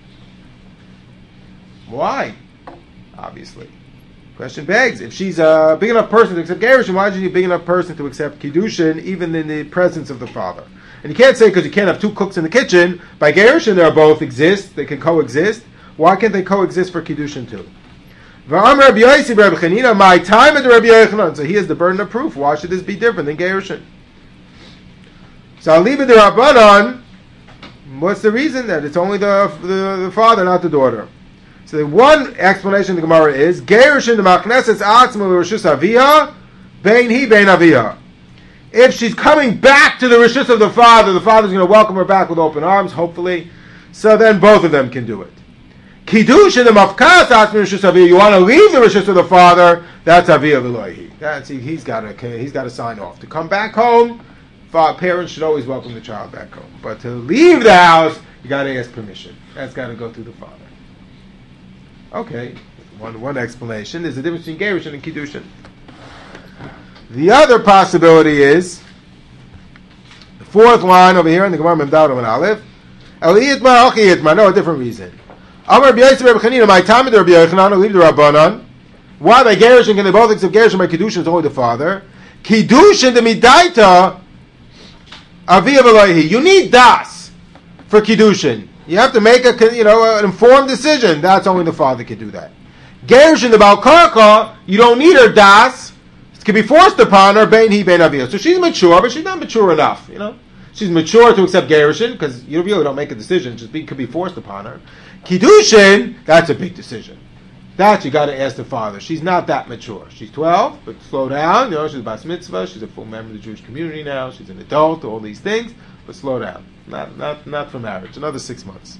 Why? Obviously. Question begs, if she's a big enough person to accept Gerushin, why is she a big enough person to accept Kiddushin, even in the presence of the father? And you can't say because you can't have two cooks in the kitchen, by Gerushin they both exist, they can coexist. Why can't they coexist for Kiddushin too? My time at the Rabbi Yochanan. So he has the burden of proof. Why should this be different than Gerushin? So I'll leave it to Rabbanan. What's the reason that it's only the, the the father, not the daughter? So the one explanation of the Gemara is Gerushin the Machneses Atzma l'Rishus Avia, Bein Hi Bein Avia. If she's coming back to the Rishus of the father, the father's going to welcome her back with open arms, hopefully. So then both of them can do it. Kiddushin the Mafkas Atzma l'Rishus Avia. You want to leave the Rishus of the father? That's Avia V'lohi. That's he, he's got to he's got to sign off to come back home. Parents should always welcome the child back home. But to leave the house, you got to ask permission. That's got to go through the father. Okay, one one explanation. There's a difference between Gerushin and Kiddushin. The other possibility is, the fourth line over here in the Gemara Memdal and Aleph, El Yitma Achi Yitma, no, a different reason. Amar Rabbi Yosef Rabbi Chanina, my time at the Rabbi Yochanan, leave the Rabbanan. Why by Gerushin can they both accept Gerushin? By Kiddushin is only the father. Kiddushin the Midaita, Avia V'lohi. You need das for Kiddushin. You have to make a, you know, an informed decision. That's only the father can do that. Gerushin the Baal Karka, you don't need her das. It can be forced upon her, Bein Hi Bein Avia. So she's mature, but she's not mature enough, you know. She's mature to accept Gerushin, because you really don't make a decision, just be, could be forced upon her. Kiddushin, that's a big decision. That you got to ask the father. She's not that mature. She's twelve, but slow down. You know, she's a bas mitzvah. She's a full member of the Jewish community now. She's an adult. All these things, but slow down. Not, not, not for marriage. Another six months.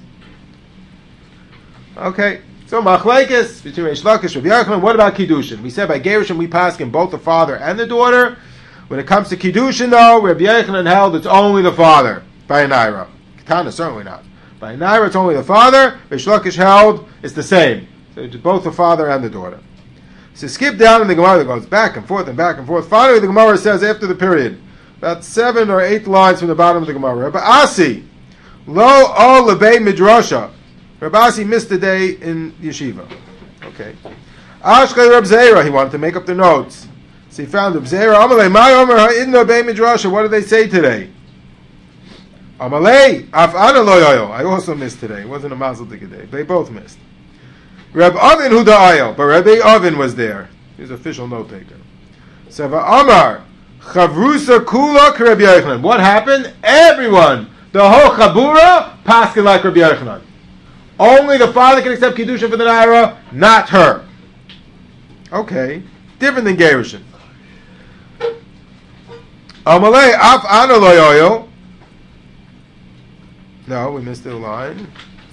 Okay. So machlekes between Reish Lakish and Rabbi Yochanan. What about Kiddushin? We said by Gerushin we pass in both the father and the daughter. When it comes to Kiddushin, though, Rabbi Yochanan held it's only the father. By Naira. Ketana, certainly not. By Naira, it's only the father. Reish Lakish held it's the same. So it's both the father and the daughter. So skip down in the Gemara that goes back and forth and back and forth. Finally, the Gemara says after the period, about seven or eight lines from the bottom of the Gemara, Rabbi Asi, lo o lebei midrasha. Rabbi Asi missed the day in yeshiva. Okay. Ashkei Reb Zera, he wanted to make up the notes. So he found Reb Zera, Amalei, my Omer ha'idna bei midrasha. What did they say today? Amalei, af ana lo yoyo. I also missed today. It wasn't a mazel tika day. They both missed. Reb Avin hu da'ayo, but Rabbi Avin was there. He's an official note taker. Seva Amar, chavrusa kula k'Reb Yochanan. What happened? Everyone, the whole chabura, paskin like Rabbi Yochanan. Only the father can accept Kiddushin for the Naira, not her. Okay. Different than Gerushin. Amalei af ana lo yoyo. No, we missed the line.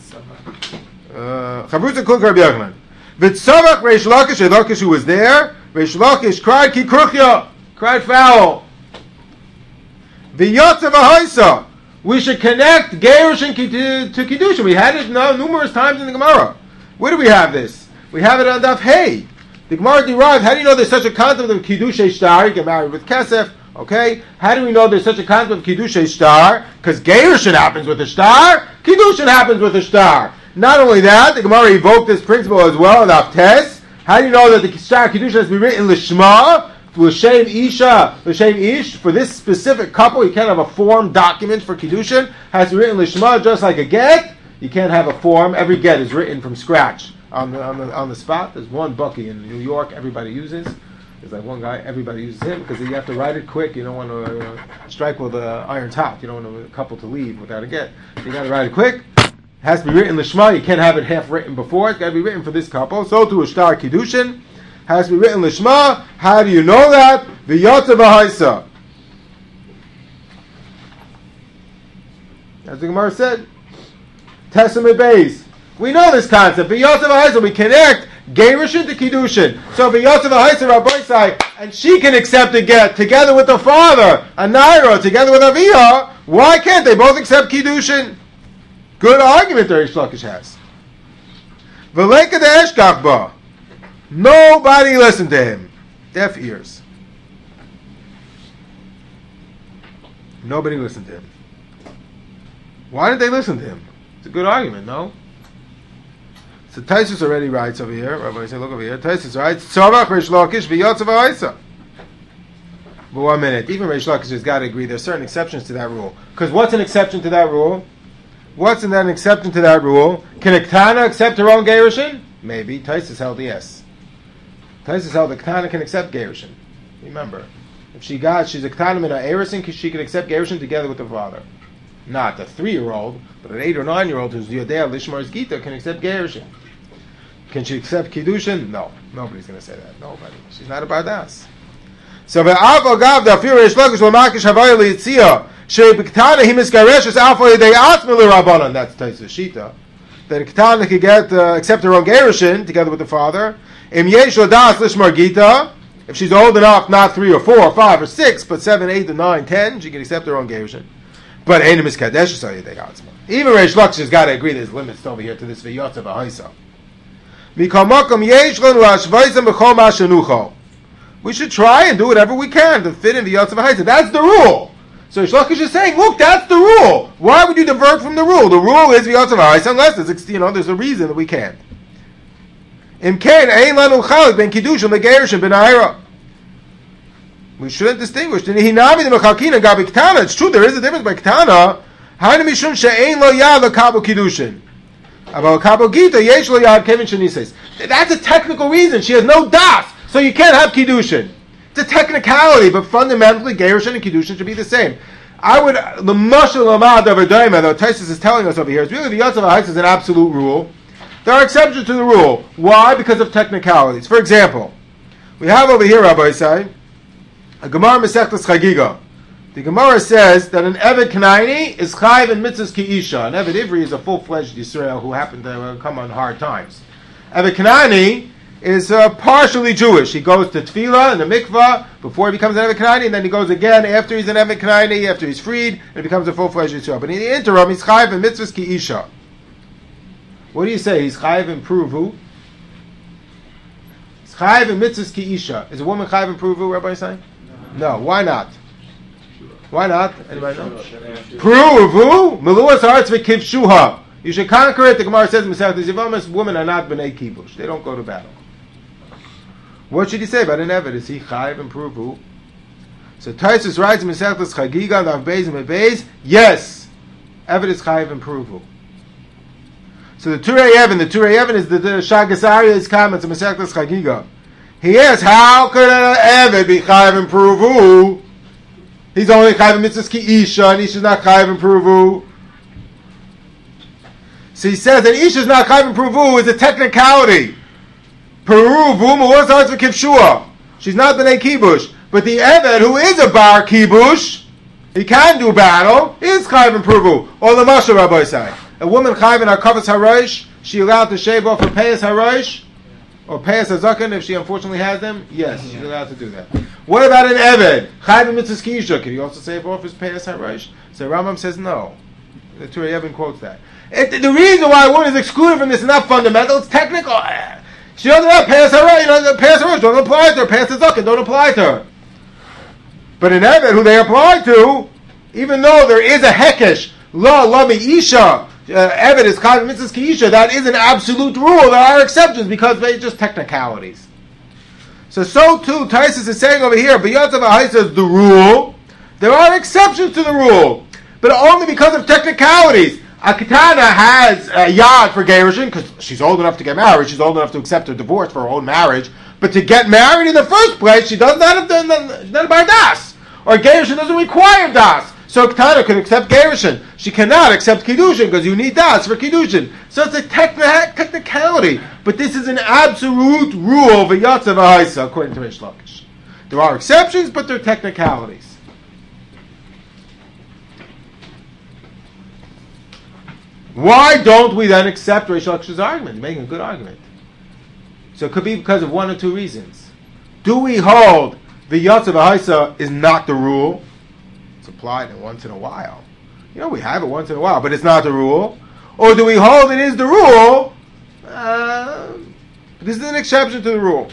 Chavrusa kul Rabbi Yochanan. V'tzavach Reish Lakish, Reish Lakish who was there, Reish Lakish cried ki kruchya, cried foul. V'yotzav ha'haisa. We should connect Gerushin to, to Kiddushin. We had it no, numerous times in the Gemara. Where do we have this? We have it on Daf Hey. The Gemara derived, how do you know there's such a concept of Kiddushei Shtar? You get married with Kesef, okay? How do we know there's such a concept of Kiddushei Shtar? Because Gerushin happens with a Shtar, Kiddushin happens with a Shtar. Not only that, the Gemara evoked this principle as well in Daf Tes. How do you know that the Shtar Kiddushin has to be written Lishma? L'shem Isha, L'shem Ish, for this specific couple, you can't have a form document for Kiddushin, has to be written Lishma, just like a get. You can't have a form, every get is written from scratch on the on the, on the spot. There's one Bucky in New York everybody uses. There's like one guy, everybody uses him, because you have to write it quick, you don't want to uh, strike with an iron top, you don't want a couple to leave without a get. You got to write it quick, it has to be written Lishma, you can't have it half written before, it's got to be written for this couple. So to a Shtar Kiddushin, has to be written Lishma. How do you know that? V'yotzav ha'haisa. As the Gemara said, Testament Beis. We know this concept. V'yotzav ha'haisa. We connect Gerushin to Kiddushin. So v'yotzav ha'haisa Rabbi Sai, and she can accept a get together with the father, a Naira, together with Aviyah. Why can't they both accept Kiddushin? Good argument that Reish Lakish has. V'leka de eshkach ba. Nobody listened to him. Deaf ears. Nobody listened to him. Why did they listen to him? It's a good argument, no? So Taisus already writes over here. Rabbi say, look over here. Taisus writes, Tzavach Reish Lakish v'yotzav ha'haisa. But one minute. Even Reish Lakish has got to agree there's certain exceptions to that rule. Because what's an exception to that rule? What's in that an exception to that rule? Can a Ketana accept her own Gerushin? Maybe. Taisus held yes. Taisus held the Ketana can accept Gerushin. Remember, if she got, she's a Ketana min ha'erusin, she can accept Gerushin together with the father. Not a three-year-old, but an eight or nine-year-old who's Yodea Lishmar's Gita can accept Gerushin. Can she accept Kiddushin? No. Nobody's going to say that. Nobody. She's not a Bardas. So ve'av agav da'afir Reish Lakish l'makish havaya liyitzia shei b'Ketana he misgareshes alfa yedei atzma l'Rabbanan. That's Taisus Shita. That a Ketana could get, uh, accept her own Gerushin together with the father. Im yesh l'das lishmar Gita, if she's old enough, not three or four or five or six, but seven, eight, and nine, ten, she can accept her own Gerushin. But ain't a miskadesh yedei atzma. Even Reish Lakish has got to agree there's limits over here to this v'yotzav ha'haisa. Mikol makom yesh lanu hashvaisam b'chol ma'ashenucho. We should try and do whatever we can to fit in the Yotzav ha'haisa. That's the rule. So Reish Lakish is saying, look, that's the rule. Why would you divert from the rule? The rule is the Yotzav ha'haisa unless there's, you know, there's a reason that we can't. Imkein ein lanu chalik ben Kiddushin legerushin ben Naira. We shouldn't distinguish. It's true, there is a difference by Ketana. Hainu mishum she'ein lo yad lekabel Kiddushin. About kabel Gita yesh lo yad kevin shenises. That's a technical reason. She has no das. So you can't have Kiddushin. It's a technicality, but fundamentally, Gerushin and Kiddushin should be the same. I would, the Mashal Lamad of Adaima, though Taisus is telling us over here, is really the Yotzav ha'haisa is an absolute rule. There are exceptions to the rule. Why? Because of technicalities. For example, we have over here, Rabbi Isai, a Gemara Masechtas Chagiga. The Gemara says that an Eved Kanaini is Chayiv in Mitzvahs Ki Isha. An Eved Ivri is a full-fledged Yisrael who happened to come on hard times. Eved Kanaini is uh, partially Jewish. He goes to tefillah and the mikvah before he becomes an Evet Kanani, and then he goes again after he's an Evet Kanani, after he's freed, and becomes a full-fledged Yisrael. But in the interim, he's chayiv in mitzvahs ki isha. What do you say? He's chayiv in pruvu. He's chayiv in mitzvahs ki isha. Is a woman chayiv in pruvu, Rabbi saying? No. No. Why not? Why not? Anybody know? Pruvu meluas haaretz v'kivshuha. You should conquer it. The Gemara says in Masechet Yevamos, women are not b'nei kibush. They don't go to battle. What should he say about an Evet? Is he chayiv and pruvu? So Taisus writes in Masechet Chagiga, Lav Beis and Beis, yes, Evet is chayiv and pruvu. So the Turei Even, the Turei Even is the, the Shagas Aryeh's comments in Masechet Chagiga. He asks, how could an Evet be chayiv and pruvu? He's only chayiv in mitzvahs ki isha, and isha's not chayiv and pruvu. So he says that isha's not chayiv and pruvu is a technicality. She's not b'nei kibush, but the Evet who is a bar kibush, he can do battle, is chayiv and pruvu. Or the Masha Rabbi say, a woman chayiv in her kavas harosh, she allowed to shave off her payas harosh, or payas hazakan if she unfortunately has them. Yes, she's allowed to do that. What about an Evet chayiv in mitzvahs ki isha? Can he also shave off his payas harosh? So Rambam says no. The Turei Even quotes that. It, the reason why a woman is excluded from this is not fundamental; it's technical. She doesn't have pass her, you know, pass her don't apply to her, pass the zakat don't apply to her. But in Evet, who they apply to, even though there is a hekesh, la lami isha, uh, Evet is chayiv mitzvahs ki isha, that is an absolute rule. There are exceptions because they're just technicalities. So, so too, Taisus is saying over here, b'yatzav ha'haisa is the rule. There are exceptions to the rule, but only because of technicalities. A Ketana has a yad for Gerushin because she's old enough to get married. She's old enough to accept a divorce for her own marriage. But to get married in the first place, she does not have done. She's not about das. Or Gerushin doesn't require das. So a Ketana can accept Gerushin. She cannot accept Kiddushin because you need das for Kiddushin. So it's a techni- technicality. But this is an absolute rule of Yatzav Haisa according to Reish Lakish. There are exceptions, but they're technicalities. Why don't we then accept Reish Lakish's argument? He's making a good argument. So it could be because of one or two reasons. Do we hold the Yatzav Haisa is not the rule? It's applied once in a while. You know, we have it once in a while, but it's not the rule. Or do we hold it is the rule? Uh, this is an exception to the rule.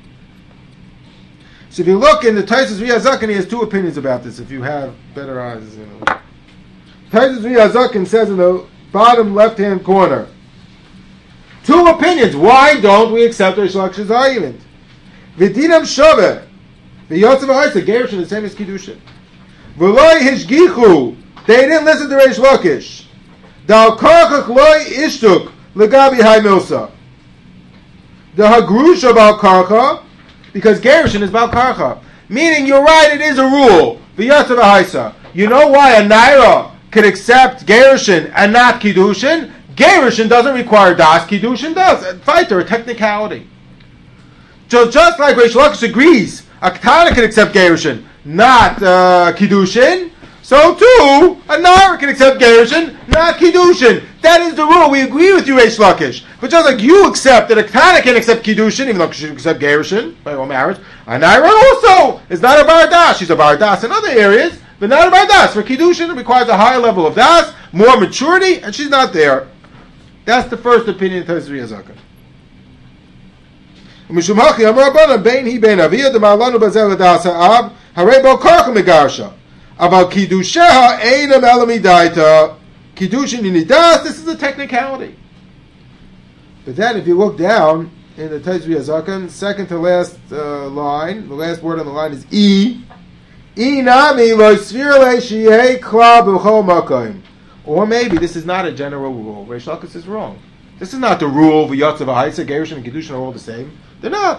So if you look in the Taisus Riyazakin, he has two opinions about this, if you have better eyes. You know. Taisus Riyazakin says in the bottom left-hand corner, two opinions. Why don't we accept Reish Lakish's argument? V'dinam shaveh, v'yotzav ha'isa, Gerushin the same as Kiddushin. V'loi hishgichu, they didn't listen to Reish Lakish. Dal karchach loi ishtuk, legabi hai milsa. The hagrusha bal karcha, because Gerushin is bal karcha. Meaning, you're right, it is a rule. V'yotzav ha'isa. You know why a naira can accept Gerushin and not Kiddushin? Gerushin doesn't require das, Kiddushin does. Fight, a technicality. So just like Reish Lakish agrees, a Ketana can accept Gerushin, not uh, Kiddushin, so too, a Naira can accept Gerushin, not Kiddushin. That is the rule. We agree with you, Reish Lakish. But just like you accept that a Ketana can accept Kiddushin, even though she can accept Gerushin, by all marriage, a Naira also is not a Bar Das. She's a Bar Das in other areas, but not about das. For Kiddushin, it requires a higher level of das, more maturity, and she's not there. That's the first opinion of Taisus Riyazakin. Mishum hachi amar Rabbanan bein hi bein aviyah demarlanu bazel das ha'av harei bo karcha megarsha aval kiddusheha einam elamidaita Kiddushin inidas. This is a technicality. But then, if you look down in the Taisus Riyazakin, second to last uh, line, the last word on the line is e. Or maybe this is not a general rule. Reish Lakish is wrong. This is not the rule of Yatzav Haisa, Gerushin and Kiddushin are all the same. They're not.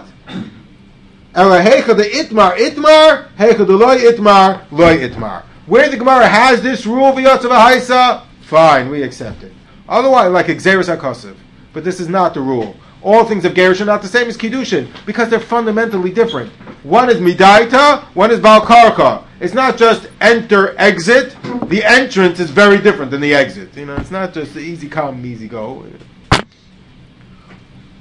Where the Gemara has this rule of Yatzav Haisa, fine, we accept it. Otherwise, like Exeris HaKosev. But this is not the rule. All things of Gerushin are not the same as Kiddushin because they're fundamentally different. One is Midaita, one is Bal Karka. It's not just enter, exit. The entrance is very different than the exit. You know, it's not just the easy come, easy go.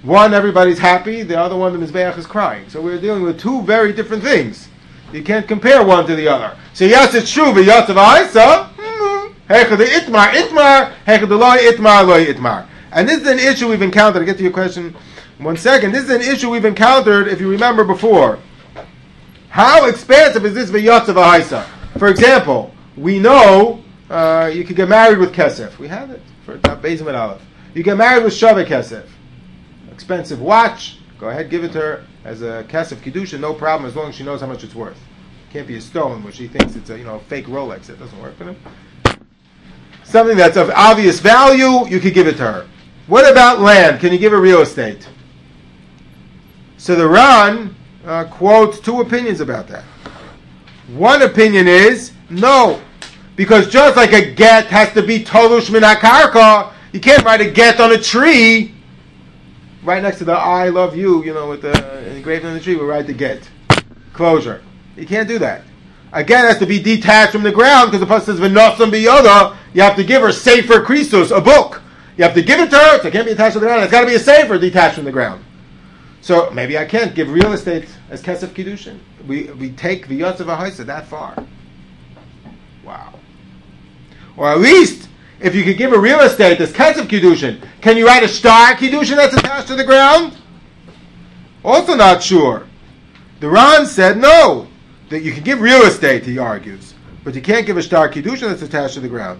One, everybody's happy. The other one, the Mizbeach is crying. So we're dealing with two very different things. You can't compare one to the other. So yes, it's true. V'yatzav ha'isa. Hechad itmar itmar. Hechad loy itmar loy itmar. And this is an issue we've encountered. I'll get to your question in one second. This is an issue we've encountered, if you remember before. How expansive is this v'yatzav ha'isa? For example, we know uh, you could get married with kesef. We have it for top Beis and Aleph. You get married with Shaveh kesef. Expensive watch, go ahead, give it to her as a kesef kiddushin, no problem, as long as she knows how much it's worth. Can't be a stone where she thinks it's a you know fake Rolex. It doesn't work for them. Something that's of obvious value, you could give it to her. What about land? Can you give her real estate? So the Ran uh, quotes two opinions about that. One opinion is no, because just like a get has to be tolush min hakarka, you can't write a get on a tree. Right next to the I love you, you know, with the engraved on the tree, we write the get. Closure. You can't do that. Again, it has to be detached from the ground, because the pasuk says, v'nosam biyoda, you have to give her sefer krisus, a book. You have to give it to her, so it can't be attached to the ground. It's got to be a sefer detached from the ground. So maybe I can't give real estate as kesef kiddushin. We we take v'yatzav ha'isa that far. Wow. Or at least, if you could give a real estate as kesef kiddushin, can you write a star kiddushin that's attached to the ground? Also not sure. The Ran said no, that you can give real estate, he argues, but you can't give a star kiddushin that's attached to the ground.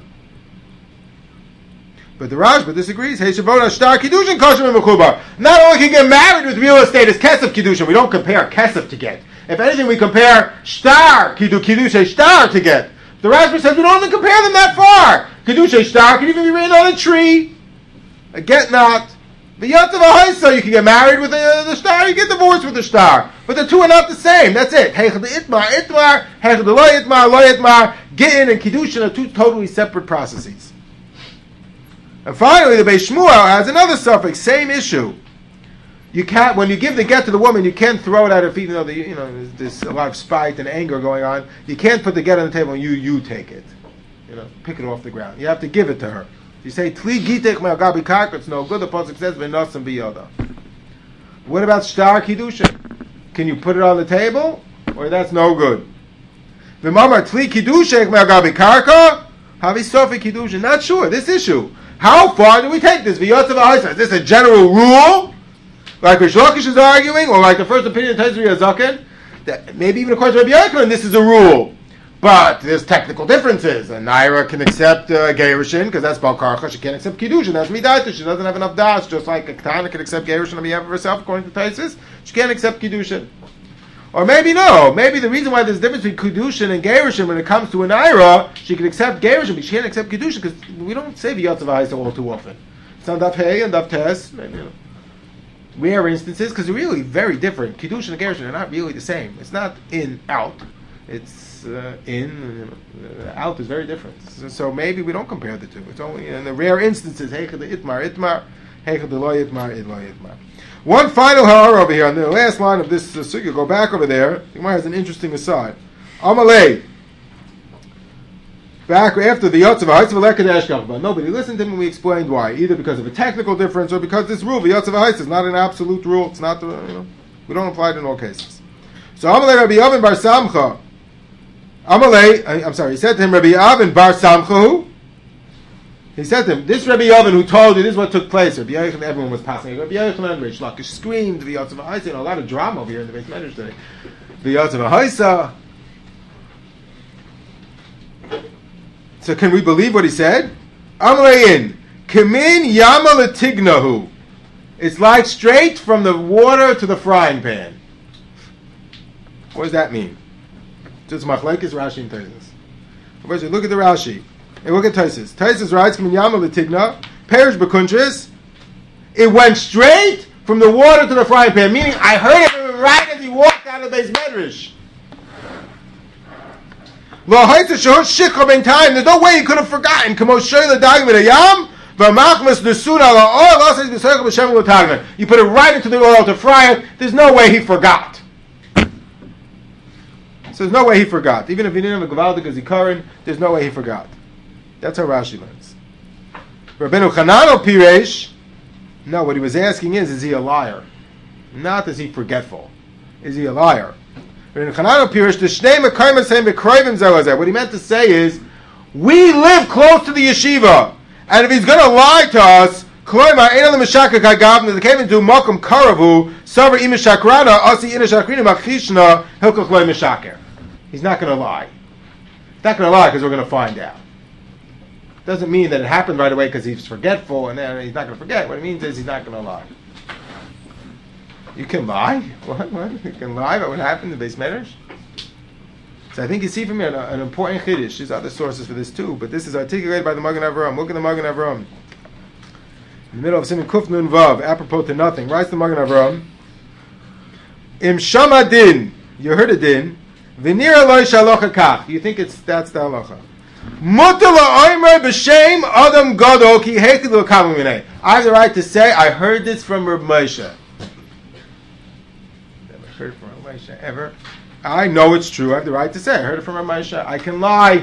But the Rashba disagrees. Hey, Shabbat, star kiddushin kosher mechubar. Not only can you get married with real estate as kesef kiddushin, we don't compare kesef to get. If anything, we compare star kiddushin star to get. The Rashba says we don't even compare them that far. Kedusha star can even be written on a tree. A get not. The Yatzav ha'isa, you can get married with the, the star, you get divorced with the star. But the two are not the same. That's it. Heichad itmar, itmar, heichad lo itmar, lo itmar. Gittin and Kiddushin are two totally separate processes. And finally, the Beis Shmuel has another suffix, same issue. You can't, when you give the get to the woman, you can't throw it at her feet, even though the, you know there's, there's a lot of spite and anger going on. You can't put the get on the table and you you take it. You know, pick it off the ground. You have to give it to her. If you say tli gitech me'agabi karka, it's no good. The pasuk says v'nosam biyoda. What about star kiddushin? Can you put it on the table, or that's no good? V'mamar tli kiddushin me'agabi karka, havi sofi kiddushin. Not sure. This issue. How far do we take this? V'yotzav ha'isa. Is this a general rule, like Rish Lakish is arguing, or like the first opinion of Taiz Zaken? That maybe even according to Rabbi Yochanan, this is a rule. But there's technical differences. A Naira can accept uh, Gerushin, because that's Bal Karcha. She can't accept Kiddushin. That's Midaita. She doesn't have enough Das. Just like a Ketana can accept Gerushin on behalf of herself, according to Taisis. She can't accept Kiddushin. Or maybe no. Maybe the reason why there's a difference between Kiddushin and Gerushin when it comes to a Naira, she can accept Gerushin, but she can't accept Kiddushin, because we don't say V'yatzav ha'isa all too often. It's on Daf Hey and Daf Tes. You know, rare instances, because they're really very different. Kiddushin and Gerushin are not really the same. It's not in, out. It's uh, in, uh, out is very different. So, so maybe we don't compare the two. It's only in the rare instances, heichad itmar itmar, heichad lo itmar lo itmar. One final ha'ara over here, on the last line of this uh, sugya, go back over there. The Gemara has an interesting aside. Amalei. Back after the Yotzav ha'isa v'lekadesh kavba. Nobody listened to him when we explained why. Either because of a technical difference or because this rule, the Yotzav ha'isa, is not an absolute rule. It's not, the, you know, we don't apply it in all cases. So Amalei Rabbi Yavin bar Samcha. Amalei, I'm sorry, he said to him, Rabbi Yavin bar Samcha. He said to him, this Rabbi Yavin who told you this is what took place. Rabbi Yochanan, everyone was passing. Rabbi Yochanan and Rish Lakish screamed the Yotzav ha'isa. You know, a lot of drama over here in the Beis Medrash today. The Yotzav ha'isa. So can we believe what he said? Amrein, Kamin Yama Latignahu. It's like straight from the water to the frying pan. What does that mean? Just machlekes Rashi and Taisus. Look at the Rashi. Hey, look at Taisus. Taisus writes, Kamin Yama Latigna, Perish Bekuntris. It went straight from the water to the frying pan. Meaning, I heard it right as he walked out of the Beis Medrash. There's no way he could have forgotten. You put it right into the oil to fry it. There's no way he forgot. So there's no way he forgot. Even if he didn't have a Gavaldik Zikaron, there's no way he forgot. That's how Rashi learns. Rabbeinu Chananel Piresh, No, what he was asking is, is he a liar? Not is he forgetful. Is he a liar? What he meant to say is, we live close to the yeshiva, and if he's going to lie to us, he's not going to lie. He's not going to lie because we're going to find out. Doesn't mean that it happened right away because he's forgetful and then he's not going to forget. What it means is he's not going to lie. You can lie? What? What? You can lie about what happened in the Beis Medrash? So I think you see from here an, an important chiddush. There's other sources for this too, but this is articulated by the Magen Avraham. Look at the Magen Avraham. In the middle of Siman Kuf Nun Vav, apropos to nothing, writes the Magen Avraham, Im Shama Din, you heard a din, V'nir Eloi Shalocha Kach. You think it's that's the halacha. Mutar la'omer b'shem Adam Gadol ki heiti l'kam minei. I have the right to say, I heard this from Reb Moshe. Never heard from Reb Moshe, ever. I know it's true, I have the right to say, I heard it from Reb Moshe. I can lie.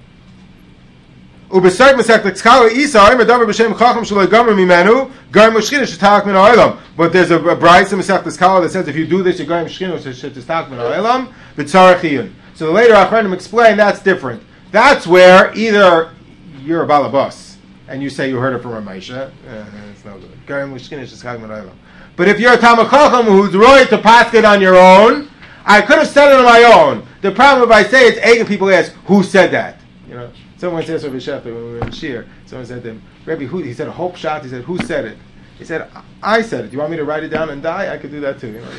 Ubesayt Masech L'Tzkala Isa Omer Davar b'shem Chacham Shelo Gomer Mimenu Gar Mushchina Shetalak Min Ha'olam. But there's a brayso Masech L'Tzkala that says if you do this, you're going Mushchina Shetalak Min Ha'olam B'tzarech Iyun. So the later Achronim explain that's different. That's where either you're a balabas and you say you heard it from Ramesha, eh, it's no good. But if you're a Talmid Chacham who's right to pass it on your own, I could have said it on my own. The problem if I say it's eight, people ask, who said that? You know, someone says Rabbi Shefter when we were in Shir, someone said to him, Rabbi, who? He said a hope shot. He said, who said it? He said, I said it. Do you want me to write it down and die? I could do that too. You know?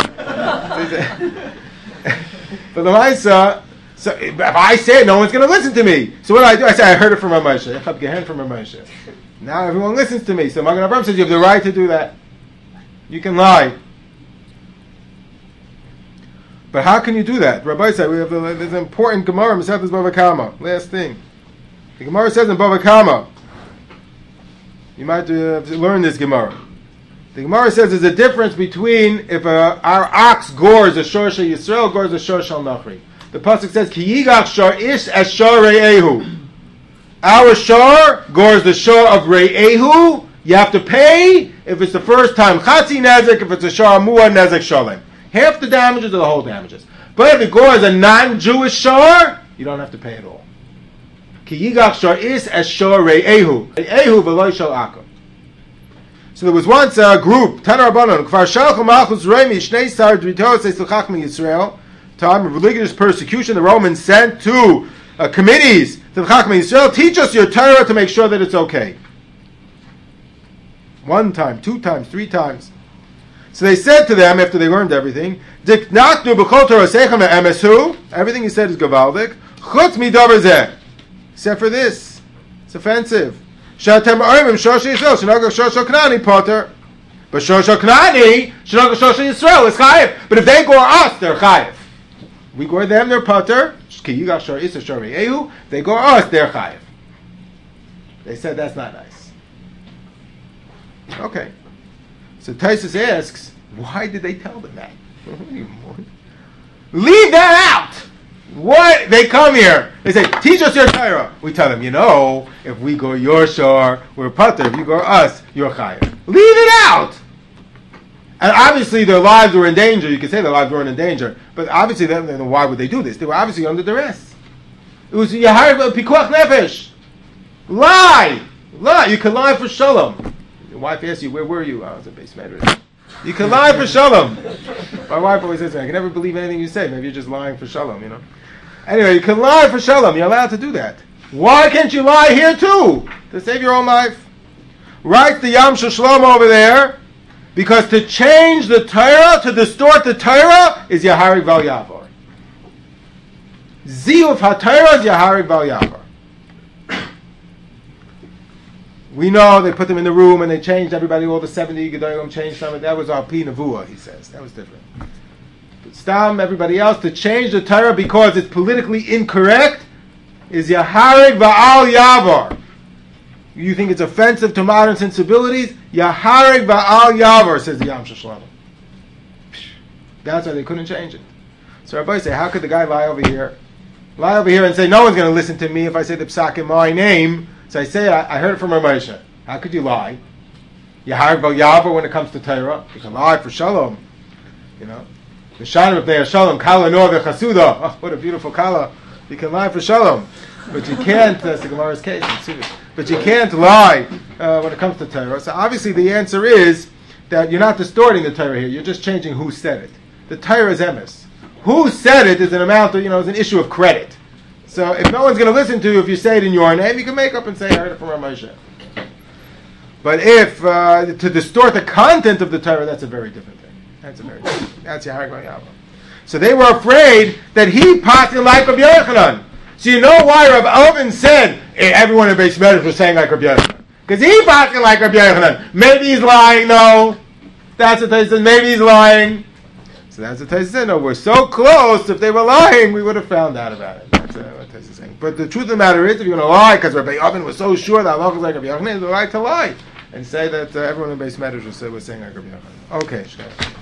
But the Maisa. So if I say it, no one's going to listen to me. So what do I do? I say, I heard it from Ramesha. I have Gehen from Ramesha. Now everyone listens to me. So Magen Avraham says you have the right to do that. You can lie. But how can you do that? Rabbi said we have the, there's an important Gemara, Masechtas Bava Kama. Last thing. The Gemara says in Bava Kama, you might uh, learn this Gemara. The Gemara says there's a difference between if a, our ox gores a shor shel Yisrael, gores a shor shel Nachri. The pasuk says, "Ki yigach shor ish as shor re'ehu." Our shor gores the shor of re'ehu. You have to pay if it's the first time chatzi nezek, if it's a shor amua nezek shalem. Half the damages or the whole damages. But if it gores a non-Jewish shor, you don't have to pay at all. Ki yigach shor ish as shor re'ehu. Re'ehu v'loy shel akum. So there was once a group, Tanar Rabbanon, Kfar Shalchu Malchus Reimi Shnei Sar Dritos Eslachach Yisrael. Time of religious persecution, the Romans sent to uh, committees to the Chachmei Yisrael, teach us your Torah to make sure that it's okay. One time, two times, three times. So they said to them, after they learned everything, Diknaknu b'chol Torah seichem emesu, everything he said is gavaldik, chutz midavar zeh, except for this. It's offensive. Shatem oimim shosh Yisrael, shenagach shosh Knani potter. But shosh Knani, shenagach shosh Yisrael is chayiv. But if they gore us, they're chayiv. We gore them, they're potter. They go us, they're chayiv. They said that's not nice. Okay. So Taisus asks, why did they tell them that? Leave that out! What? They come here. They say, teach us your Torah. We tell them, you know, if we go your shor, we're potter. If you go us, you're chayiv. Leave it out! And obviously their lives were in danger. You could say their lives weren't in danger. But obviously, then, then why would they do this? They were obviously under duress. It was Yahar Pikuach Nefesh. Lie! Lie! You can lie for Shalom. Your wife asks you, where were you? I was at Beis Medrash. You can lie for Shalom. My wife always says to me, I can never believe anything you say. Maybe you're just lying for Shalom, you know. Anyway, you can lie for Shalom. You're allowed to do that. Why can't you lie here too? To save your own life. Writes the Yam Shel Shlomo over there, because to change the Torah, to distort the Torah, is Yaharik Val Yavar. Ziyuf HaTorah is Yaharik Val Yavar. We know they put them in the room and they changed everybody, all the seventy Gedolim changed some of that. Was our Pi Nevuah, he says. That was different. But Stam, everybody else, to change the Torah because it's politically incorrect, is Yaharik Val Yavar. You think it's offensive to modern sensibilities? Yaharik Ba'al Yavar, says the Yam Shel Shlomo. That's why they couldn't change it. So Rabbi say, how could the guy lie over here? Lie over here and say, no one's going to listen to me if I say the psak in my name. So I say, I, I heard it from Ramesha. How could you lie? Yaharg vel Yava when it comes to Torah. You can lie for Shalom. You know. V'shanim if they are Shalom, Kala Nor v'chasuda. Oh, what a beautiful Kala. You can lie for Shalom. But you can't, that's the Gemara's case, but you can't lie uh, when it comes to Torah. So obviously the answer is that you're not distorting the Torah here, you're just changing who said it. The Torah is emes. Who said it is an amount of, you know, is an issue of credit. So if no one's going to listen to you if you say it in your name, you can make up and say, I heard it from Rav Moshe. But if, uh, to distort the content of the Torah, that's a very different thing. That's a very different thing. That's Yaharg vel Yava. So they were afraid that he passed like Rabbi Yochanan. So you know why Rabbi Elvin said eh, everyone in Beis Medrash was saying like Rabbi Yochanan? Because he passed like Rabbi Yochanan. Maybe he's lying, no. That's what they said, maybe he's lying. So that's what they said, no, we're so close, if they were lying, we would have found out about it. That's uh, what Taisa is saying. But the truth of the matter is, if you're going to lie, because Rabbi Elvin was so sure that Allah was like Rabbi Yochanan, it's the right to lie. And say that uh, everyone in Beis Medrash was, was saying like Rabbi Yochanan. Okay, Shkaya.